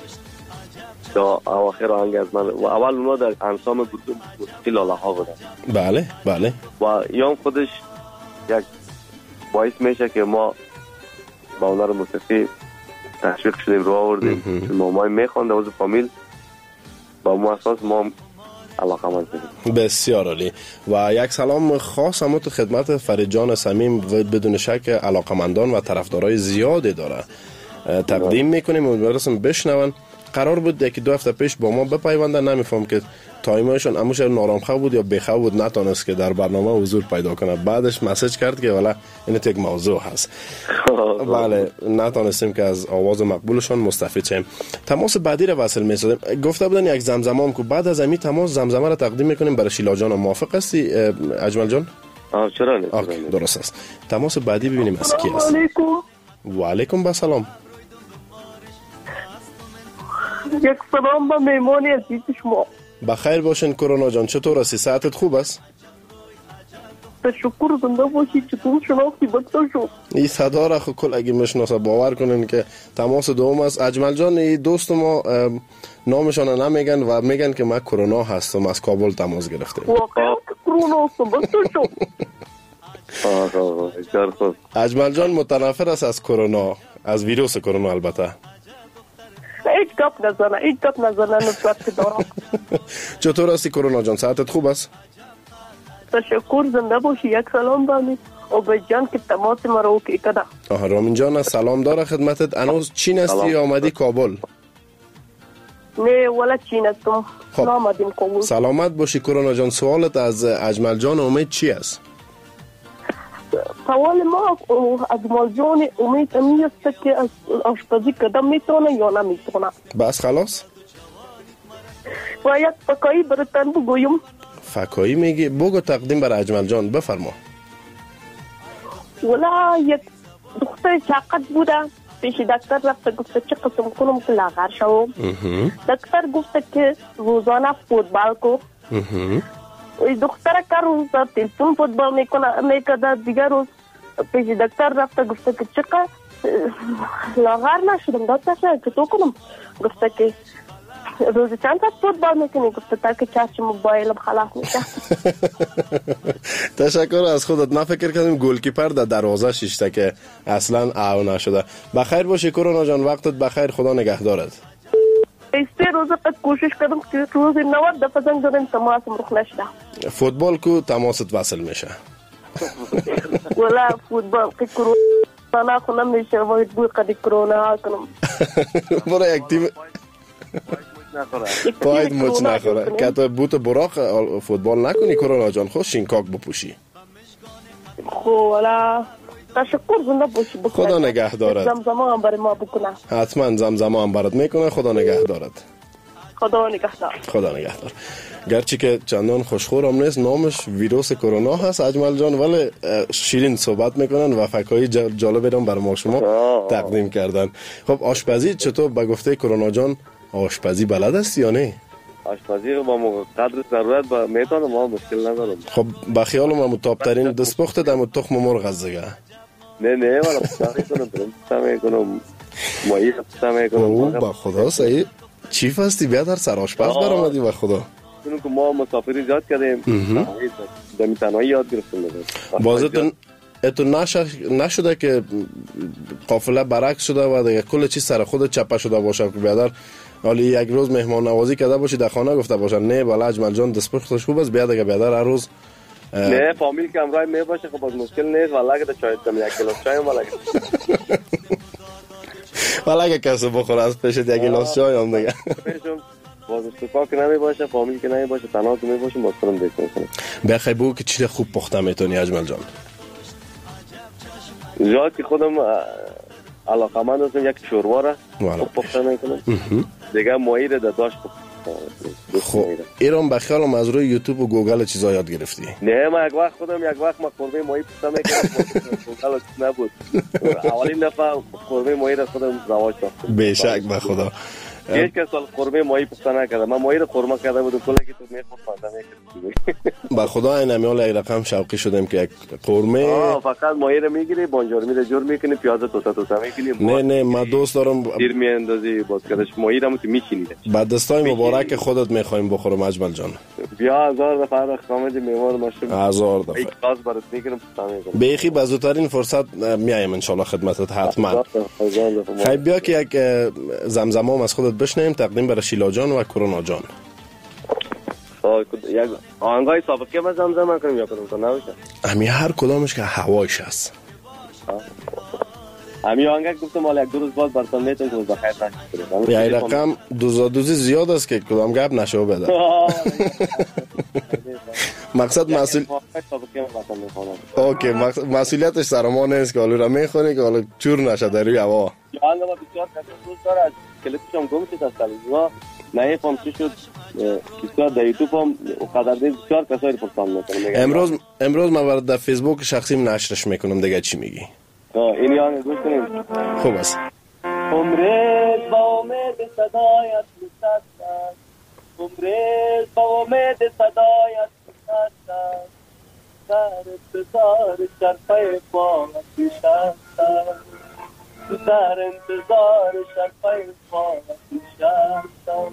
تا اواخر آهنگ از من. و اول اونا در انسام گروه موسیقی لاله ها بودن. بله بله. و یا خودش یک باعث میشه که ما با هنر موسیقی تشویق شدیم، رو آوردیم. چون مامای میخوانده از فامیل با ما اساس ما علاقه من شدیم. بسیار عالی. و یک سلام خاص هم تو خدمت فریجان صمیم و بدون شک علاقمندان و طرفدارای زیادی داره تقدیم میکنیم. امیدوارم بشنون. قرار بود یکی دو هفته پیش با ما بپیوندن، نمیفهم که تایمشون اموش نارامخواه بود یا بخواه بود، نتونست که در برنامه حضور پیدا کنه. بعدش مسیج کرد که والا این یک موضوع هست. بله نتونستیم که از آواز مقبولشون مستفید شیم. تماس بعدی را وصل می‌سازیم. گفته بودن یک زمزمه هم که بعد از همین تماس زمزمه را تقدیم میکنیم برای شیلا جان. موافق هستی اجمل جان؟ آه چرا نه. درست است. تماس بعدی ببینیم از کی است. و علیکم با سلام. یک سلام با میمانی عزیز شما. بخیر باشین کرونا جان. چطور هستی؟ صحتت خوب است؟ تشکر. زنده باشی. چطور شناختی بکتا شو؟ این صدا را خود اگه مشناسه باور کنین که تماس دوم است. اجمل جان این دوست ما نامشان نمیگن و میگن که من کرونا هستم، از کابل تماس گرفتیم. واقعا کرونا هستم بکتا شو. اجمل جان متنفر است از کرونا، از ویروس کرونا البته. ایک گپ نزنه ایک گپ نزنه نفرت دارم. چطور هستی کرونا جان؟ صحتت خوب است؟ تشکر. زنده باشی. یک سلام بانی عبید جان که تماس ما رو که کده. آها رامین جان سلام داره خدمتت. انوز چین هستی یا آمدی کابل؟ نه ولا چین هستم. خب آمدیم کابل. سلامت باشی کرونا جان. سوالت از اجمل جان امید چی است؟ سوال ما اجمل جان امید امی است که از آشپزی کدام میتونه یا نمیتونه. بس خلاص؟ و یک فکایی براتن بگویم. فکایی میگی؟ بگو تقدیم بر اجمل جان. بفرما. ولا یک دختر چاقت بوده پیش دکتر رفته گفته چه قسم کنم که لاغر شوم. دکتر گفته که روزانه فوتبال کو. وی دختر که روز تلفن فوتبال میکنه میکده، دیگر روز پیش دکتر رفته گفته که چقدر لاغر نشدم. دکتر شاید که تو کنم؟ گفته که روز چند تا فوتبال میکنی؟ گفته تا که چشم موبایلم خلاص میشه. تشکر از خودت. من فکر کردم گلکیپر در دروازه شیشته که اصلا او نشده. بخیر باشی کرونا جان، وقتت بخیر، خدا نگهدارت. سه روز قد کوشش کردم که روز نود دفعه زنگ زدم تماسم رخ نشده. فوتبال کو تماست وصل میشه. ولا فوتبال که کرونا خونم میشه باید بوی قدی کرونا ها کنم. برای یک تیم باید مچ نخوره که تو بوت براق فوتبال نکنی کرونا جان، خوش شینکاک بپوشی. خو ولا تشکر زنده باشی بکنه. خدا نگهدارت. زمزمه هم برای ما بکنه. حتما زمزمه هم برات میکنه. خدا نگهدارت. خدا نگهدار. خدا نگهدار. گرچه که چندان خوشخورم نیست، نامش ویروس کرونا هست اجمل جان، ولی شیرین صحبت میکنن و فکرهای جالبی رو برای ما شما تقدیم کردن. خب آشپزی چطور؟ به گفته کرونا جان آشپزی بلد است یا نه؟ آشپزی رو با قدر ضرورت با میتونم، ما مشکل ندارم. خب با خیال ما متابترین دستپخت دم تخم مرغ از دیگه. نه نه والا پسته میکنم، پسته میکنم، ماهی پسته میکنم. او با خدا صحیح چیف هستی، بیا در سر آشپز برآمدی با خدا. چون که ما مسافری زیاد کردیم، دمی تنهایی یاد گرفتیم. بازتون اتون نشده که قافله برعکس شده و دیگه کل چیز سر خود چپه شده باشه که بیادر حالی یک روز مهمان نوازی کرده باشی در خانه گفته باشن نه بالا اجمل جان دستپختش خوب است، بیاد دیگه بیادر هر روز نه فامیل که امرای می باشه خب باز مشکل نیست. والا که چای دم یک کلاس چای والا والا که کسی بخوره از پیش یک گلاس چای هم دیگه باز استفاده که نمی باشه، فامیل که نمی باشه، تنها که می باشه باز کنم دیگه. بخیر بگو که چیز خوب پخته میتونی اجمل جان؟ جا که خودم علاقمند هستم یک شوروا را خوب پخته میکنم، دیگه ماهی را داشت خب ایران به خیالم از روی یوتیوب و گوگل چیزا یاد گرفتی؟ نه ما یک وقت خودم یک وقت ما قرمه ماهی پخته میکردم، گوگل نبود. اولین دفعه قرمه ماهی را خودم رواج دادم. بیشک به خدا. یک کس قرمه ماهی پخته نکرده، من ماهی را قرمه کرده بودم، کلی که تو میخورد فهمیدم میکردی. با خدا این امیال یک رقم شوقی شدیم که یک قرمه فقط ماهی را میگیری، بانجارمی را جور میکنی، پیاز توتا توتا میکنی. نه نه من دوست دارم دیر میاندازی باز کدش ماهی را تو میچینی. بعد دستای مبارک خودت میخوایم بخورم اجمل جان. بیا هزار دفعه خامد میوان ماشم. هزار دفعه. یک خاص برات میگیرم پخته بیخی بزودترین فرصت میایم ان شاء الله خدمتت حتما. خیلی بیا که یک زمزمه هم از خودت بشنویم تقدیم برای شیلا جان و کرونا جان. یک آهنگای سابقه ما زمزمه کنیم یا کدوم تا نباشه؟ امی هر کدامش که هوایش هست. امی آهنگ گفتم مال یک دو روز بعد براتون میتونم که بخیر نشه. یه رقم دوزا دوزی زیاد است که کدام گپ نشو بده. مقصد مسئول اوکی مسئولیتش سر ما نیست که حالا را میخونی که حالا چور نشه در روی هوا. آهنگ ما بسیار دوست داره، کلیپش هم گم شد از تلویزیون نه فهم چی شد، بسیار در یوتیوب هم قدر دید بسیار کسایی پرسان میکنم. امروز امروز من برات در فیسبوک شخصیم نشرش میکنم دیگه چی میگی؟ این آهنگ گوش کنیم. خوب است. عمرت با امید صدایت نشستم، عمرت با امید صدایت نشستم، در انتظار شرفه پاک نشستم، در انتظار شرفه پاک نشستم،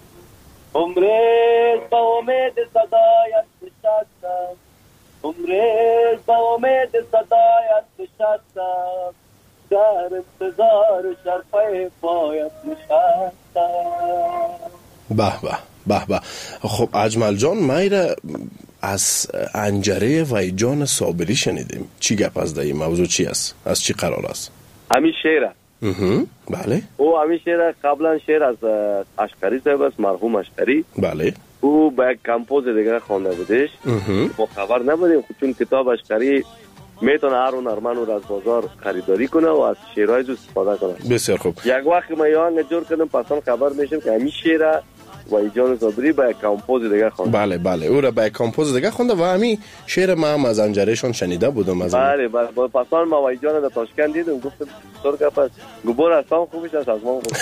عمرت با امید صدایت نشستم، عمرت با امید صدایت نشستم، در انتظار شرفه پایت نشستم. به به به به. خب اجمل جان میره از انجره ویجان صابری شنیدیم، چی گپ از این موضوع چی است؟ از چی قرار است؟ همین شعره. بله. او همین شعره قبلا شعر از اشکری صاحب است، مرحوم اشکری. بله. او با یک کمپوز دیگه خوانده بودش. ما خبر نبودیم چون کتاب اشکری میتونه هر هنرمند رو از بازار خریداری کنه و از شعرهای جو استفاده کنه. بسیار خوب. یک وقت ما یه جور کردم پسان خبر میشم که همین شعر ویجان صابری با یک کمپوز دیگه خوانده. بله بله او را با یک کمپوز دیگه خوانده و همین شعر ما هم از انجرهشون شنیده بودم از بله بله پسان ما ویجان در تاشکند دیدم گفتم دکتر گفت گبر اصلا خوبش است از ما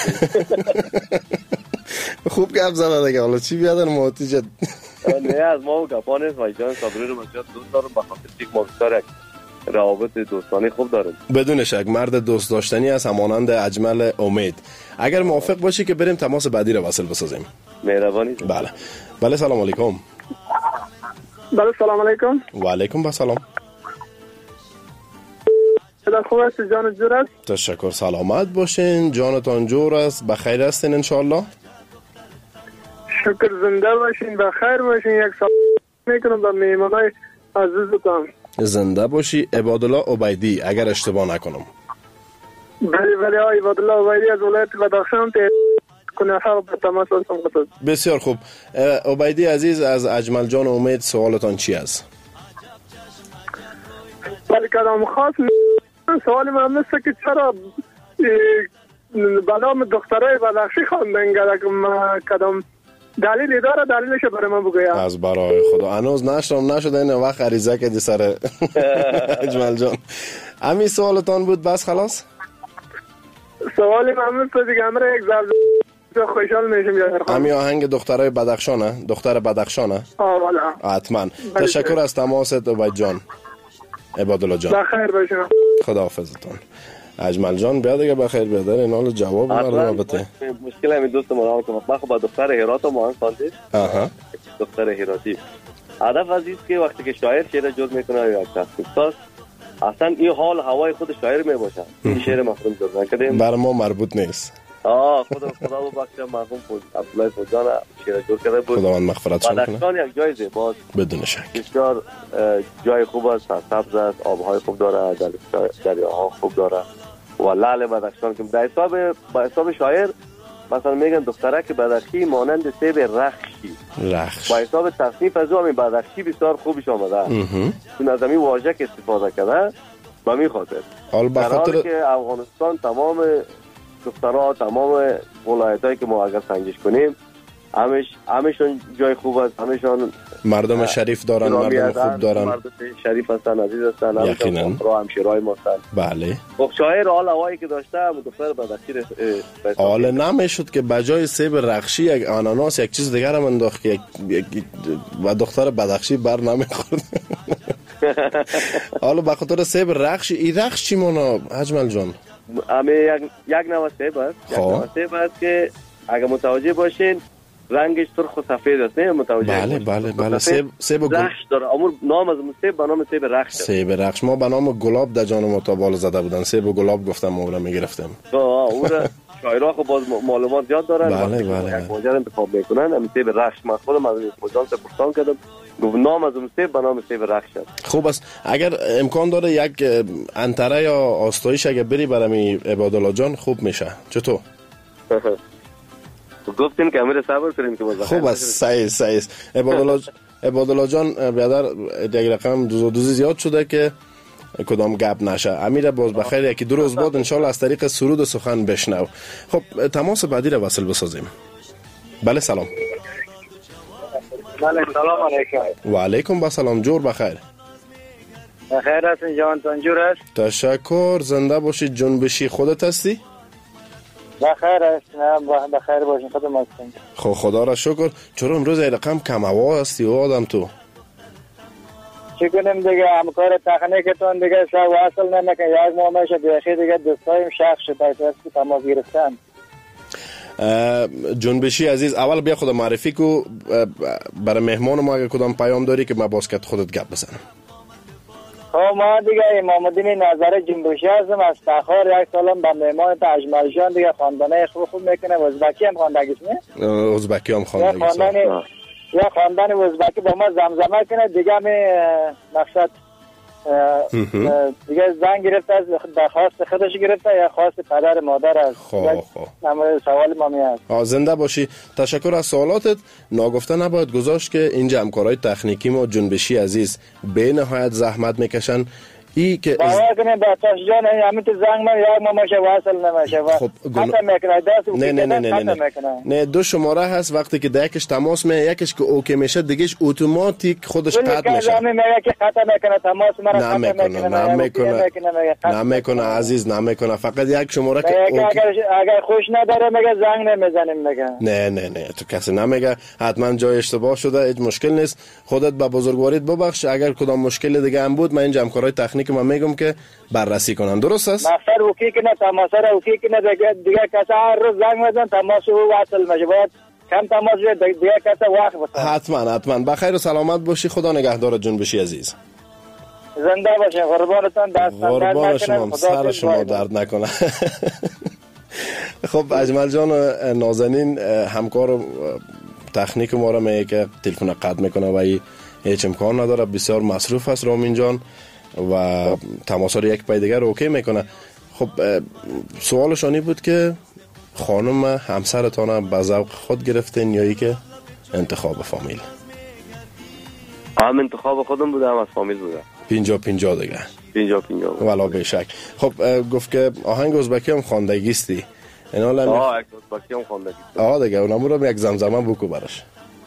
خوب گپ زدن دیگه حالا چی بیادن موتیجت نه از ما گپانه ویجان صابری رو بسیار دوست دارم به خاطر یک موسیقی روابط دوستانه خوب داریم. بدون شک مرد دوست داشتنی است، همانند اجمل امید. اگر موافق باشی که بریم تماس بعدی رو وصل بسازیم. مهربانی. بله بله سلام علیکم. بله سلام علیکم. و علیکم السلام. صدا خوب است؟ جان جور است؟ تشکر، سلامت باشین، جانتان جور است، بخیر هستین انشالله؟ شکر، زنده باشین، بخیر باشین. یک سلام میکنم به میهمانای عزیزتان. زنده باشی. عبادالله عبیدی اگر اشتباه نکنم. بله بله آقای عبادالله عبیدی از ولایت بدخشان کنفر به تماس هستم. بسیار خوب. عبیدی عزیز، از اجمل جان امید سوالتان چی است؟ بله کدام خاص سوال من مثل که چرا به نام دخترای بدخشی خواندن کدام دلیلی داره؟ دلیلش برای من بگویم. از برای خدا هنوز نشرم نشده، این وقت عریضه که دی سر اجمل جان. همین سوالتان بود بس خلاص؟ سوالی من مثل دیگه همراه یک زرد خوشحال میشم یاد خواهم. همین آهنگ دخترای بدخشانه؟ دختر بدخشانه؟ آه والا حتما. تشکر از تماست عبید جان. عبادالله جان بخیر باشم. خداحافظتون. اجمل جان بیا دیگه بخیر بیا در این حال جواب مردم البته. مشکل همین دوست ما که من خب با دختر هرات ما هم خواندیم. آها. دختر هراتی. هدف از است که وقتی که شاعر شعر جور میکنه یا یک تصویرساز اصلا این حال هوای خود شاعر میباشه. این شعر مفهوم جور نکردیم. بر ما مربوط نیست. آه خدا خدا ببخشه مرحوم عبدالله فوجان شعر جور کرده بود. خداوند مغفرتشون کنه. بدخشان یک جای زیباست بدون شک. بسیار جای خوب است، سبز است، آبهای خوب داره، دریاها خوب داره و لعل بدخشان که در حساب با حساب شاعر مثلا میگن دختره که بدخشی مانند سیب رخشی. رخش. با حساب تصنیف از او همین بدخشی بسیار خوبش آمده. چون از همین واژه که استفاده کرده با می خاطر. در حالی که افغانستان تمام دخترها تمام ولایتایی که ما اگر سنجش کنیم همش همشون جای خوب است، همشون مردم شریف دارن، مردم خوب دارن، مردم شریف هستن، عزیز هستن، یقینا همشیرای ما هستن. بله. خب شاعر حال هوایی که داشته دختر بدخشی حال نمیشد که بجای سیب رخشی یک آناناس یک چیز دیگر هم انداخت که یک و دختر بدخشی بر نمیخورد. حالا به خاطر سیب رخشی، این رخش چی مانا اجمل جان؟ همه یک یک نوع سیب است. یک نوع سیب است که اگه متوجه باشین رنگش سرخ و سفید است. نه متوجه بله بله بله سیب سیب گل رخش داره. امور نام از سیب به نام سیب رخش. سیب رخش ما به نام گلاب در جان ما تا بالا زده بودن. سیب و گلاب گفتم ما اون میگرفتیم. آه اون شاعرها خب باز معلومات زیاد دارن. بله بله. یک واژه انتخاب میکنن. همین سیب رخش ما خودم از مجال پرسان کردم. گفت نام از اون سیب به نام سیب رخش است. خوب است. اگر امکان داره یک انتره یا آستایش اگه بری برام عبادالله جان خوب میشه. چطور؟ گفتیم که امیر صبر کنیم که باز خوب است. صحیح صحیح. عبادالله عبادالله جان بیادر یک رقم دوز دوزی زیاد شده که کدام گپ نشه. امیر باز بخیر یکی دو روز بعد ان شاء الله از طریق سرود و سخن بشنو. خب تماس بعدی رو وصل بسازیم. بله سلام. بله سلام علیکم. و علیکم با سلام. جور بخیر. بخیر هستین جانتان جور است؟ تشکر. زنده باشید. جنبشی خودت هستی؟ بخیر هستم. بخیر باشین خودم هستم. خب خدا را شکر. چرا امروز این رقم کم هوا هستی و آدم تو؟ چی کنیم دیگه همکار تکنیکتون دیگه شب وصل نمیکنه. یک ماه میشه دیگه دیگه دوستایم شخص شده است تماس گرفتن. جنبشی عزیز اول بیا خود معرفی کو برای مهمان ما اگر کدام پیام داری که ما باز کت خودت گپ بزنم. خب ما دیگه امام الدین نظر جنبشی هستم از تخار. یک سالم به مهمان اجمل جان دیگه خواندنه خوب خوب میکنه. ازبکی هم خواندگیش نه؟ ازبکی هم خواندگیش. یا خواندن ازبکی با ما زمزمه کنه دیگه می مقصد دیگه زنگ گرفته از درخواست خودش گرفته یا خواست پدر مادر از. خب خب سوال ما میاد. زنده باشی. تشکر از سوالاتت. ناگفته نباید گذاشت که اینجا همکارای تکنیکی ما جنبشی عزیز به نهایت زحمت میکشن. ای که باور کنید با تاش جان همین تو زنگ من یک ما میشه واصل نمیشه. خب حتی میکنه دست نه نه نه نه نه نه دو شماره هست وقتی که یکش تماس می یکش که اوکی میشه دیگهش اتوماتیک خودش قطع میشه. زمین میگه که خطا میکنه تماس مرا خطا میکنه. نه میکنه نه میکنه عزیز نه میکنه. فقط یک شماره که اگر اگر خوش نداره میگه زنگ نمیزنیم میگه. نه نه نه تو کسی نمیگه. حتما جای اشتباه شده. هیچ مشکل نیست. خودت با بزرگواریت ببخش. اگر کدام مشکل دیگه هم بود من اینجا همکارای تکنیک که من میگم که بررسی کنن. درست است؟ مقصد اوکی کنه، تماس را اوکی کنه، دیگه دیگه کسا هر روز زنگ بزن تماس او وصل میشه. باید کم تماس دیگه کسا وقت بسن. حتما حتما. بخیر و سلامت باشی. خدا نگهدار جنبشی عزیز. زنده باشین. قربانتان. دست قربان شما. سر شما درد نکنه. خب اجمل جان نازنین همکار تکنیک ما را میگه که تلفن قطع میکنه و هیچ امکان نداره، بسیار مصروف است رامین جان و تماس رو یک پای دیگر اوکی میکنه. خب سوالشانی بود که خانم همسرتان به ذوق خود گرفتین یا ای که انتخاب فامیل؟ هم انتخاب خودم بوده هم از فامیل بوده. پینجا پینجا دیگه. پینجا پینجا ولا به شک. خب گفت که آهنگ ازبکی هم خواندگیستی. اینا لمی آه ازبکی هم خواندگیستی. آه دیگه اونم رو یک زمزمه بکو براش.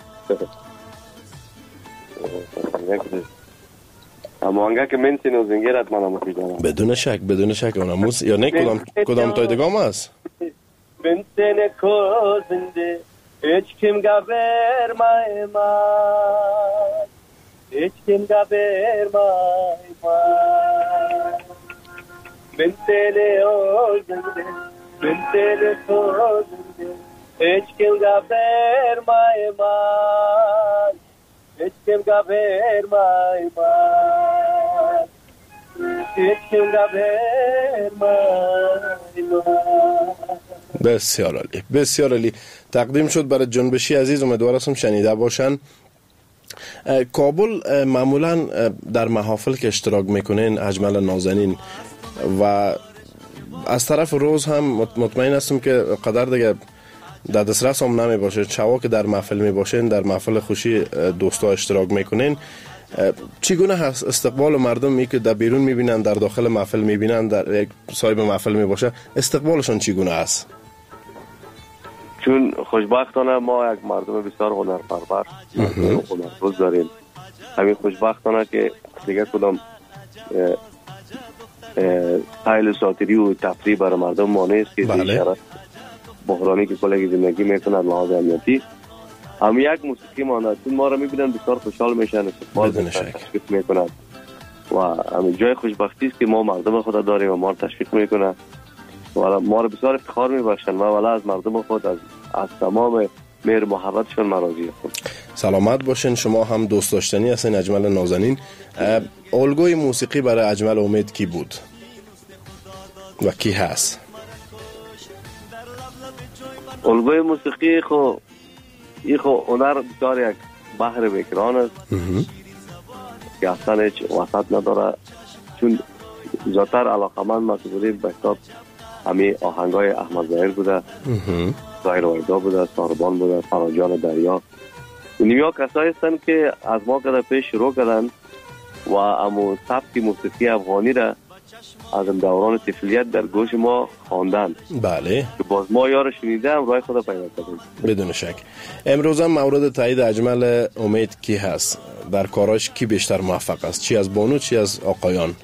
اما آنگه که من سینو زنگیرت منم می‌دونم. بدون شک بدون شک اونم یا نه کدام کدام تای دگام است؟ من سینه کوزنده هیچ کم گبر مای ما هیچ کم گبر مای ما من سینه کوزنده من سینه کوزنده هیچ کم گبر مای ما هیچ کم گبر مای ما هیچ کم گبر مای ما. بسیار عالی بسیار عالی. تقدیم شد برای جنبشی عزیز. امیدوار هستم شنیده باشن. کابل معمولا در محافل که اشتراک میکنین اجمل نازنین و از طرف روز هم مطمئن هستم که قدر دیگه در دسترس هم نمی باشه. شوا که در محفل می باشین، در محفل خوشی دوستا اشتراک میکنین، چگونه هست استقبال مردم می که در بیرون میبینن، در داخل محفل میبینن، در یک صاحب محفل می باشه، استقبالشون چگونه است؟ چون خوشبختانه ما یک مردم بسیار هنرپرور هنرپرست داریم. همین خوشبختانه که دیگه کدام سایل ساتری و تفریح برای مردم مانع است که بله. بحرانی که کلگی زندگی میکنن لحاظ امنیتی هم یک موسیقی مانده. چون ما را میبینن بسیار خوشحال میشن، استقبال تشویق میکنن و همین جای خوشبختی است که ما مردم خود داریم و ما را تشویق میکنن و ما را بسیار افتخار میبخشن و والا از مردم خود از از تمام مهر محبتشون مراضی خود. سلامت باشین. شما هم دوست داشتنی هستین اجمل نازنین. الگوی موسیقی برای اجمل امید کی بود و کی هست؟ الگوی موسیقی خو ای خو هنر بسیار یک بحر بکران است که اصلا هیچ وسط نداره. چون زیادتر علاقمند ما که بودیم به حساب همین آهنگای احمد ظاهر بوده، ظاهر وایدا بوده، ساربان بوده، فراجان دریا. اینیا کسایی هستن که از ما کده پیش شروع کردن و امو سبک موسیقی افغانی را از دوران طفولیت در گوش ما خواندن. بله. که باز ما یار شنیده هم راه خود پیدا کردیم. بدون شک. امروز هم مورد تایید اجمل امید کی هست؟ در کاراش کی بیشتر موفق است؟ چی از بانو چی از آقایان؟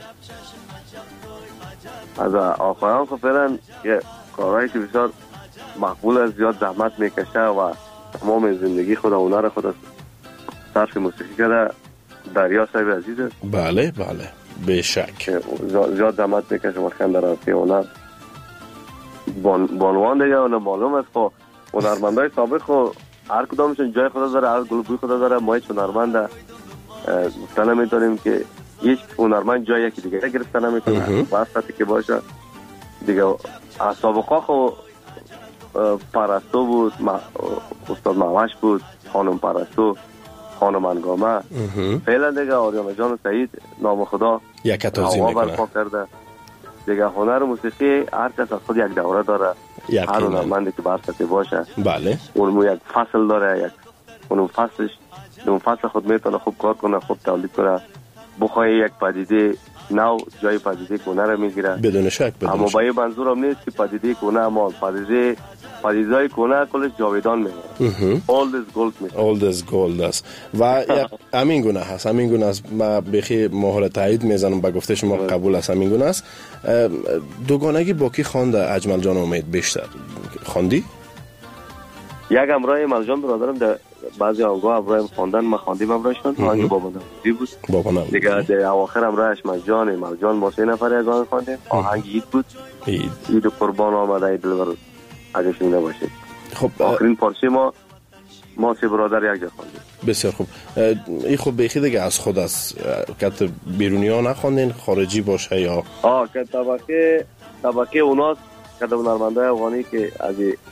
از آقایان خب فرن که کارهایی که بسیار مقبول است، زیاد زحمت میکشه و تمام زندگی خود و هنر خود صرف موسیقی کرده. دریا صاحب عزیز است. بله بله به شک. زیاد زحمت میکشه مخکن در راستی هنر بانوان دیگه اون معلوم است. خب هنرمندای سابق خب هر کدامشون جای خود داره، هر گل بوی خود داره. ما هیچ هنرمند گفتن نمیتونیم که هیچ هنرمند جای یکی دیگه گرفتن نمیتونه واسطه که باشه دیگه. از سابقا خب پرستو بود، استاد معوش بود، خانم پرستو، خانم انگامه. فعلا دیگه آریانا جان سعید نام خدا یک تازی میکنه کرده دیگه. هنر موسیقی هر کس از خود یک دوره داره. هر هنرمندی که برسته باشه بله اون یک فصل داره. یک اون فصلش اون فصل خود میتونه خوب کار کنه، خوب تولید کنه. بخواه یک پدیده نو جای پدیده کنه رو میگیره. بدون شک بدون اما با این منظور هم نیست که پدیده کنه اما پدیده پدیدهای کنه کلش جاویدان میمونه. Old is gold میشه. Old is gold است و همین گونه هست. همین گونه است. ما بخی مهر تایید میزنم به گفته شما قبول است. همین گونه است. دوگانگی با کی خوانده اجمل جان امید بیشتر؟ خواندی؟ یک امرای ملجان برادرم در بعضی آنگاه ابراهیم خواندن ما خواندیم ابرایشان آهنگ بابا نوروزی بود بابا نوروزی دیگه در اواخر امرایش مجان مجان با سه نفر یگان خواندیم آهنگ اید بود اید اید قربان آمده اید دلبر اگه شنیده باشید. خب آخرین پارچه ما ما سه برادر یک جا خواندیم. بسیار خوب. این خب بخی دیگه از خود از کت بیرونی ها نخواندین خارجی باشه یا آه که طبقه طبقه اوناست که هنرمندای افغانی که از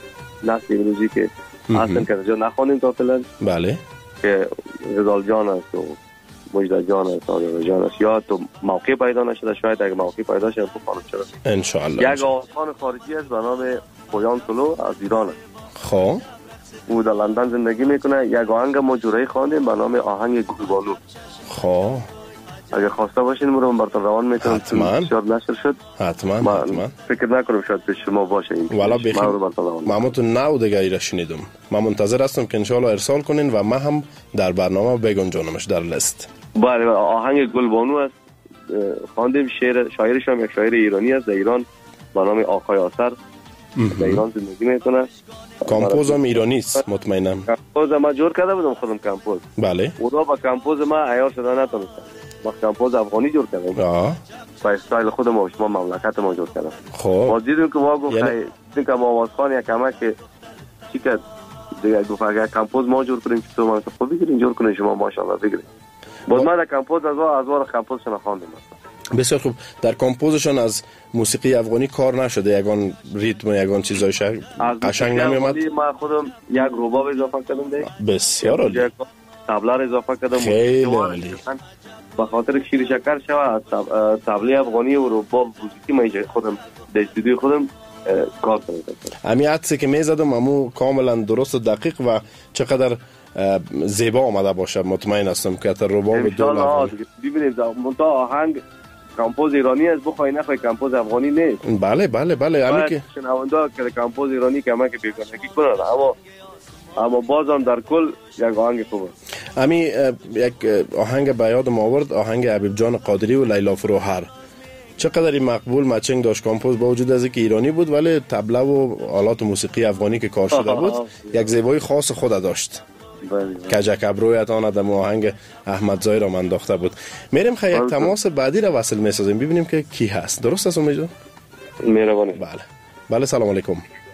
نسل امروزی که اصلا که جا نخوانیم تا فعلا بله که غزال جان است و مجد جان است و جان است یا تو موقع پیدا نشده شاید اگه موقع پیدا شد بخوانم چرا انشاءالله. یک آهنگ خارجی است به نام پویان سولو از ایران است. خب او در لندن زندگی میکنه. یک آهنگ ما جورایی خواندیم به نام آهنگ گلبانو. خب اگه خواسته باشین مرا براتون روان میکنم. حتما بسیار نشر شد. حتما حتما فکر نکنم شاید پیش شما باشه این. والا بخیر من تو نو دیگه ایره شنیدم. من منتظر هستم که انشالله ارسال کنین و من هم در برنامه بگنجانمش در لیست. بله آهنگ گلبانو است. خواندیم شعر شاعرش هم یک شاعر ایرانی است در ایران به نام آقای آسر در ایران زندگی میکنه. کامپوز هم ایرانی است مطمئنم. کامپوز ما جور کرده بودم خودم کامپوز. بله اونا با کامپوز ما عیار شده نتونستم. ما کامپوز افغانی جور کردم. آه با استایل خودم و شما مملکت ما جور کردم. خب ما دیدیم که ما گفت یعنی... دیدیم که ما آوازخوان یک کمک که چی کرد دیگه گفت اگر کامپوز ما جور کنیم که تو ما خود بگیرین جور کنین شما ماشاءالله بگیرین. باز ما در کامپوز از از وار کامپوزشون خواندیم. بسیار خوب. در کامپوزشون از موسیقی افغانی کار نشده یگان ریتم یگان چیزای شهر قشنگ نمیومد. ما خودم یک رباب اضافه کردم دیگه. بسیار عالی. طبله اضافه کردم. خیلی عالی. به خاطر شیر شکر شوا طبله افغانی و رباب موسیقی ما خودم در استودیو خودم کار کردم. امی عطسی که میزدم امو کاملا درست و دقیق و چقدر زیبا آمده باشه مطمئن هستم که تا رباب دو افغانی ببینید منتها آهنگ کامپوز ایرانی است بخوای نخوای کامپوز افغانی نیست. بله بله بله امی که شنونده که کامپوز ایرانی کمک بیگانگی کنن اما اما بازم در کل یک آهنگ خوبه. امی یک آهنگ به یادم آورد آهنگ حبیب جان قادری و لیلا فروهر چقدر مقبول مچنگ داشت کامپوز با وجود از اینکه ایرانی بود ولی طبله و آلات موسیقی افغانی که کار شده بود یک زیبایی خاص خود داشت. کجک ابرویت آن آدم آهنگ احمد زای را انداخته بود. میریم خیلی یک تماس بعدی را وصل میسازیم ببینیم که کی هست. درست است امید جان؟ مهربانی. بله بله سلام علیکم.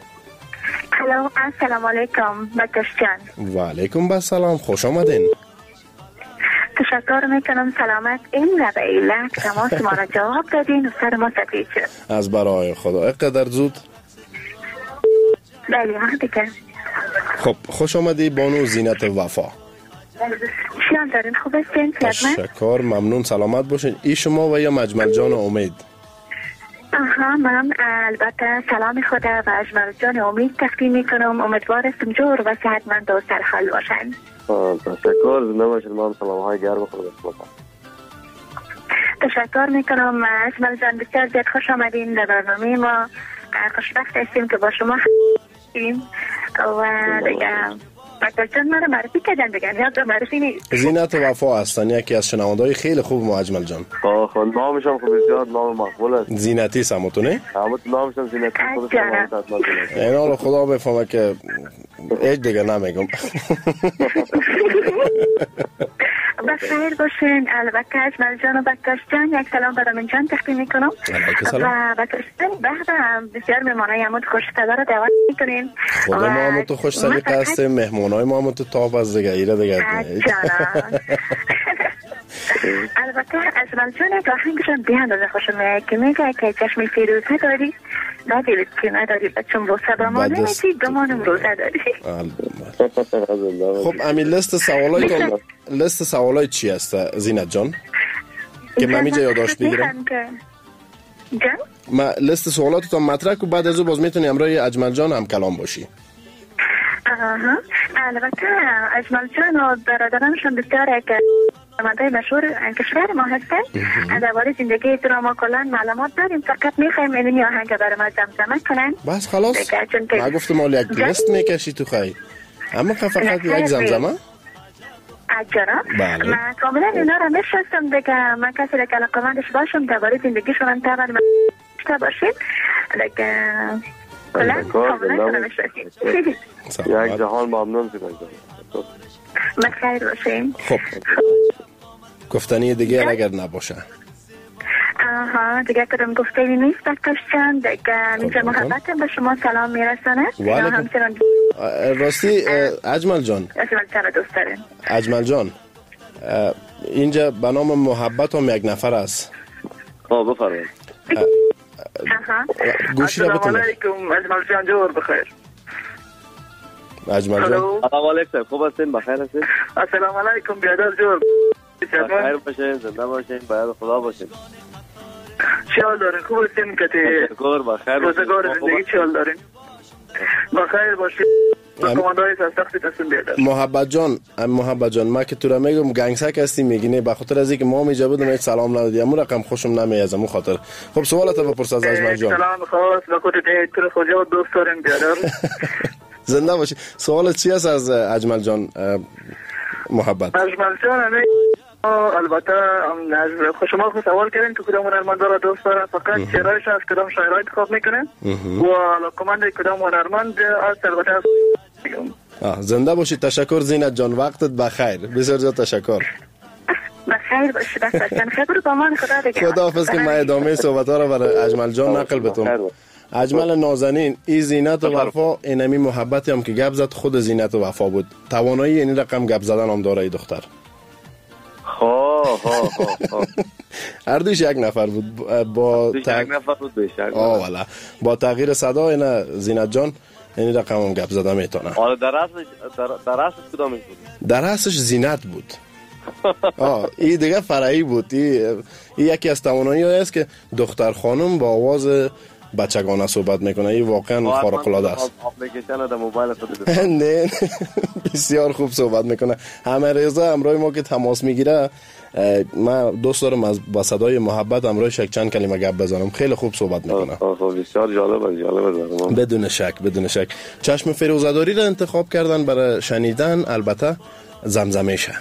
سلام السلام علیکم بکش جان. و علیکم السلام خوش آمدین. تشکر میکنم سلامت این نبیله تماس ما را جواب دادین و سر ما سفید شد. از برای خدا اقدر زود. بله وقتی که خب خوش آمدی بانو زینت وفا. شیان دارین خوب هستین؟ تشکر ممنون سلامت باشین. ای شما و یا مجمل جان امید؟ آها من البته سلام خدا و اجمل جان امید تقدیم میکنم. امیدوار هستم جور و صحتمند و سرحال باشن. تشکر زنده باشید. من سلام های گرم خدا تشکر میکنم اجمل جان بسیار زیاد خوش آمدین در برنامه ما. خوشبخت هستیم که با شما هستیم و دیگه بکر جان مرا معرفی کردن دیگه نیاز به معرفی نیست. زینت وفا هستن یکی از شنونده‌های خیلی خوب ما اجمل جان. آه نامش هم خوب بسیار نام مقبول است. زینتی سمتونه؟ همون نامش هم زینتی خودش هم. اینا خدا بفهمه که هیچ دیگه نمیگم. بخیر باشین. البته اجمل جان و بکر جان یک سلام برای من جان تقدیم میکنم و بکر جان بعد بسیار مهمانای همون خوش صدا رو دعوت میکنین. خدا ما هم تو خوش سلیقه هستیم مهمانای ما هم تو تاپ از دیگه ایره دیگه. البته اجمل جان یک آهنگشان به اندازه خوشم میاد که میگه که چشم فیروز نداری ندیدید که نداری بچون با صبر ما نمیدی گمانم روزه داری. خب امی لست سوالای تو لست سوالای چی هست زینت جان که من میجا یادداشت بگیرم؟ جان ما لست سوالات تو مطرح کو بعد از اون باز میتونی همراه اجمل جان هم کلام باشی. آها البته اجمل جان و برادرانشون بسیار که نماینده مشهور کشور ما هستن. درباره زندگی دراما کلا معلومات داریم فقط میخوایم این آهنگ برای ما زمزمه کنن. بس خلاص ما گفتم مال یک لیست میکشی تو خیلی اما فقط یک زمزمه اجرا بله. من کاملا اینا رو میشستم دیگه من کسی که علاقه‌مندش باشم درباره زندگیشون هم طبعا من باشید دیگه کلا کاملا اینا میشستیم. یک جهان ممنون زیبا دکتر. بخیر باشین. خب گفتنی دیگه اگر نباشه. آها دیگه کدام گفتنی نیست دکتر جان. دیگه میشه محبت به شما سلام میرسانه. همچنان راستی اجمل جان. اجمل جان دوست دارم. اجمل جان اینجا به نام محبت هم یک نفر است. آه بفرمایید. گوشی را بتونه. السلام علیکم اجمل جان جور بخیر. اجمل جان سلام علیکم خوب هستین بخیر هستین؟ السلام علیکم بیادر جور بخیر باشین زنده باشین باید خدا باشین. چه حال دارین خوب هستین که تشکر بخیر روزگار زندگی چه حال دارین بخیر باشین کماندای سرسختی تصمیم بیادر. محبت جان محبت جان ما که تو را میگم گنگسک هستی میگینه به خاطر از اینکه ما میجا بودم هیچ سلام ندادی امون رقم خوشم نمیاد امون خاطر. خب سوالت بپرس از اجمل جان. سلام خاص به خودت تو خدا دوست دارم بیادر. زنده باشی. سوالت چی است از اجمل جان محبت؟ اجمل جان البته شما خود سوال کردین که کدام هنرمند را دوست دارن فقط شعرهایش از کدام شاعرها انتخاب میکنن و علاقمند کدام هنرمند از البته از زنده باشی. تشکر زینت جان وقتت بخیر. بسیار زیاد تشکر. بخیر باشی دکتر جان. خبر با من خدا دیگه. خداحافظ که من ادامه صحبت ها را برای اجمل جان نقل بتونم. اجمل نازنین ای زینت و وفا اینمی محبتی هم که گپ زد خود زینت و وفا بود. توانایی این رقم گپ زدن هم داره ای دختر. خواه خواه خواه هر دویش یک نفر بود با تق... یک نفر بود بیشتر. آه والا با تغییر صدا اینا زینت جان این رقم هم گپ زده میتونه. آره در اصلش در اصلش کدامش بود؟ در اصلش زینت بود. آه این دیگه فرعی بود. این یکی از توانایی است که دختر خانم با آواز بچگانه صحبت میکنه. این واقعا خارق العاده است. اپلیکیشن در موبایل خود نه بسیار خوب صحبت میکنه. همه رضا همراه ما که تماس میگیره من دوست دارم از با صدای محبت همراهش یک چند کلمه گپ بزنم. خیلی خوب صحبت میکنه. بسیار جالب جالب. بدون شک بدون شک. چشم فیروزه‌داری را انتخاب کردن برای شنیدن. البته زمزمه‌شه.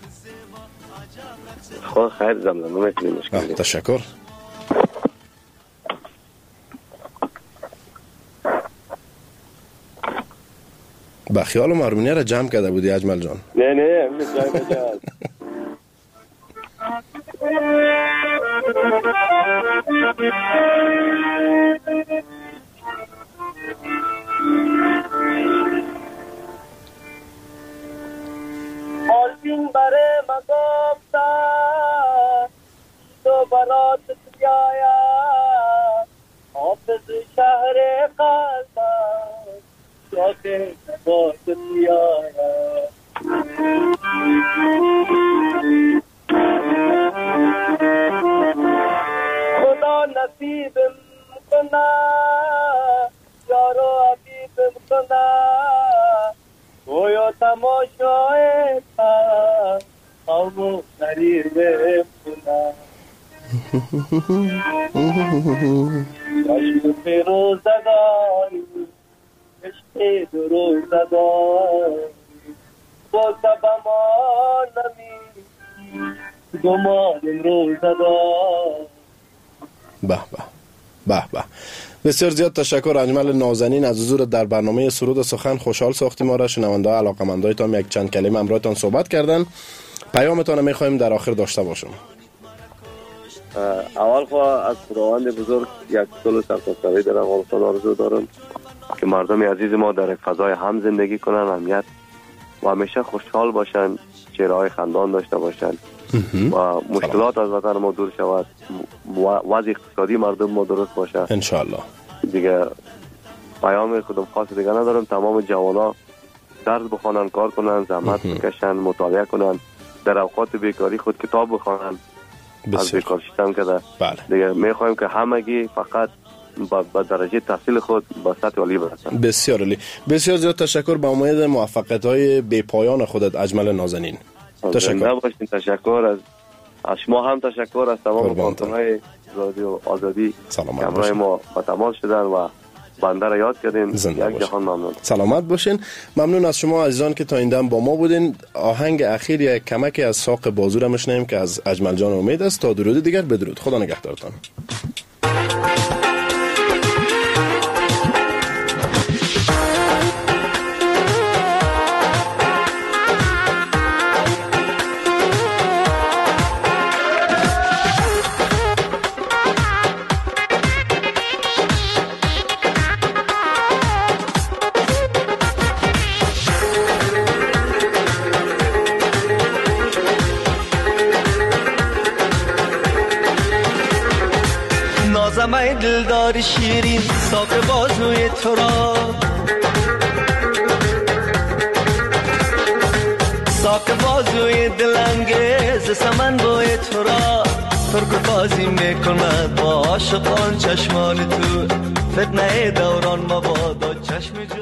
خب خیر زمزمه میتونیم مشکل. تشکر. با خیال مرمونیه را جمع کرده بودی اجمل جان. نه نه همین جای بجاز. آلبین بره مگفتا تو برات بیایا حافظ شهر قلبا شاکر باید بیایا خدا نصیبم کنا یارو حبیبم کنا گویا تماشای تا همو نریبم کنا عشق فیروزگانی عشق دروزگانی با سبما نمی گمان روزگانی. به به به به. بسیار زیاد تشکر اجمل نازنین از حضور در برنامه سرود سخن. خوشحال ساختی ما را. شنونده علاقه‌مندایتان یک چند کلمه همراهتان صحبت کردن. پیامتان می‌خوایم در آخر داشته باشم. اول خواهد از خداوند بزرگ یک صلح سرتاسری در افغانستان آرزو دارم که مردم عزیز ما در فضای هم زندگی کنن، امنیت و همیشه خوشحال باشن، چهره‌های خندان داشته باشن و مشکلات از وطن ما دور شود، وضع اقتصادی مردم ما درست باشه ان شاء الله. دیگه پیام خودم خاص دیگه ندارم. تمام جوانا درس بخونن، کار کنن، زحمت بکشن، مطالعه کنن، در اوقات بیکاری خود کتاب بخونن. از بیکار شدن کده. بله. دیگه میخوایم که همگی فقط با, با درجه تحصیل خود با سطح عالی برسن. بسیار عالی. بسیار زیاد تشکر به امید موفقیت‌های بی پایان خودت اجمل نازنین. تشکر. باشین. تشکر از از شما هم تشکر از تمام کارکنان رادیو آزادی که همراه ما با تماس شدن و بنده را یاد کردین. یک جهان ممنون. سلامت باشین. ممنون از شما عزیزان که تا این دم با ما بودین. آهنگ اخیر یک کمکی از ساق بازو را میشنویم که از اجمل جان امید است. تا درود دیگر بدرود. خدا نگهدارتان. دلدار شیرین ساق بازوی تو را ساق بازوی دلانگیز سمن بوی تو را ترک بازی میکند با عاشقان چشمان تو فتنه دوران مبادا چشم جو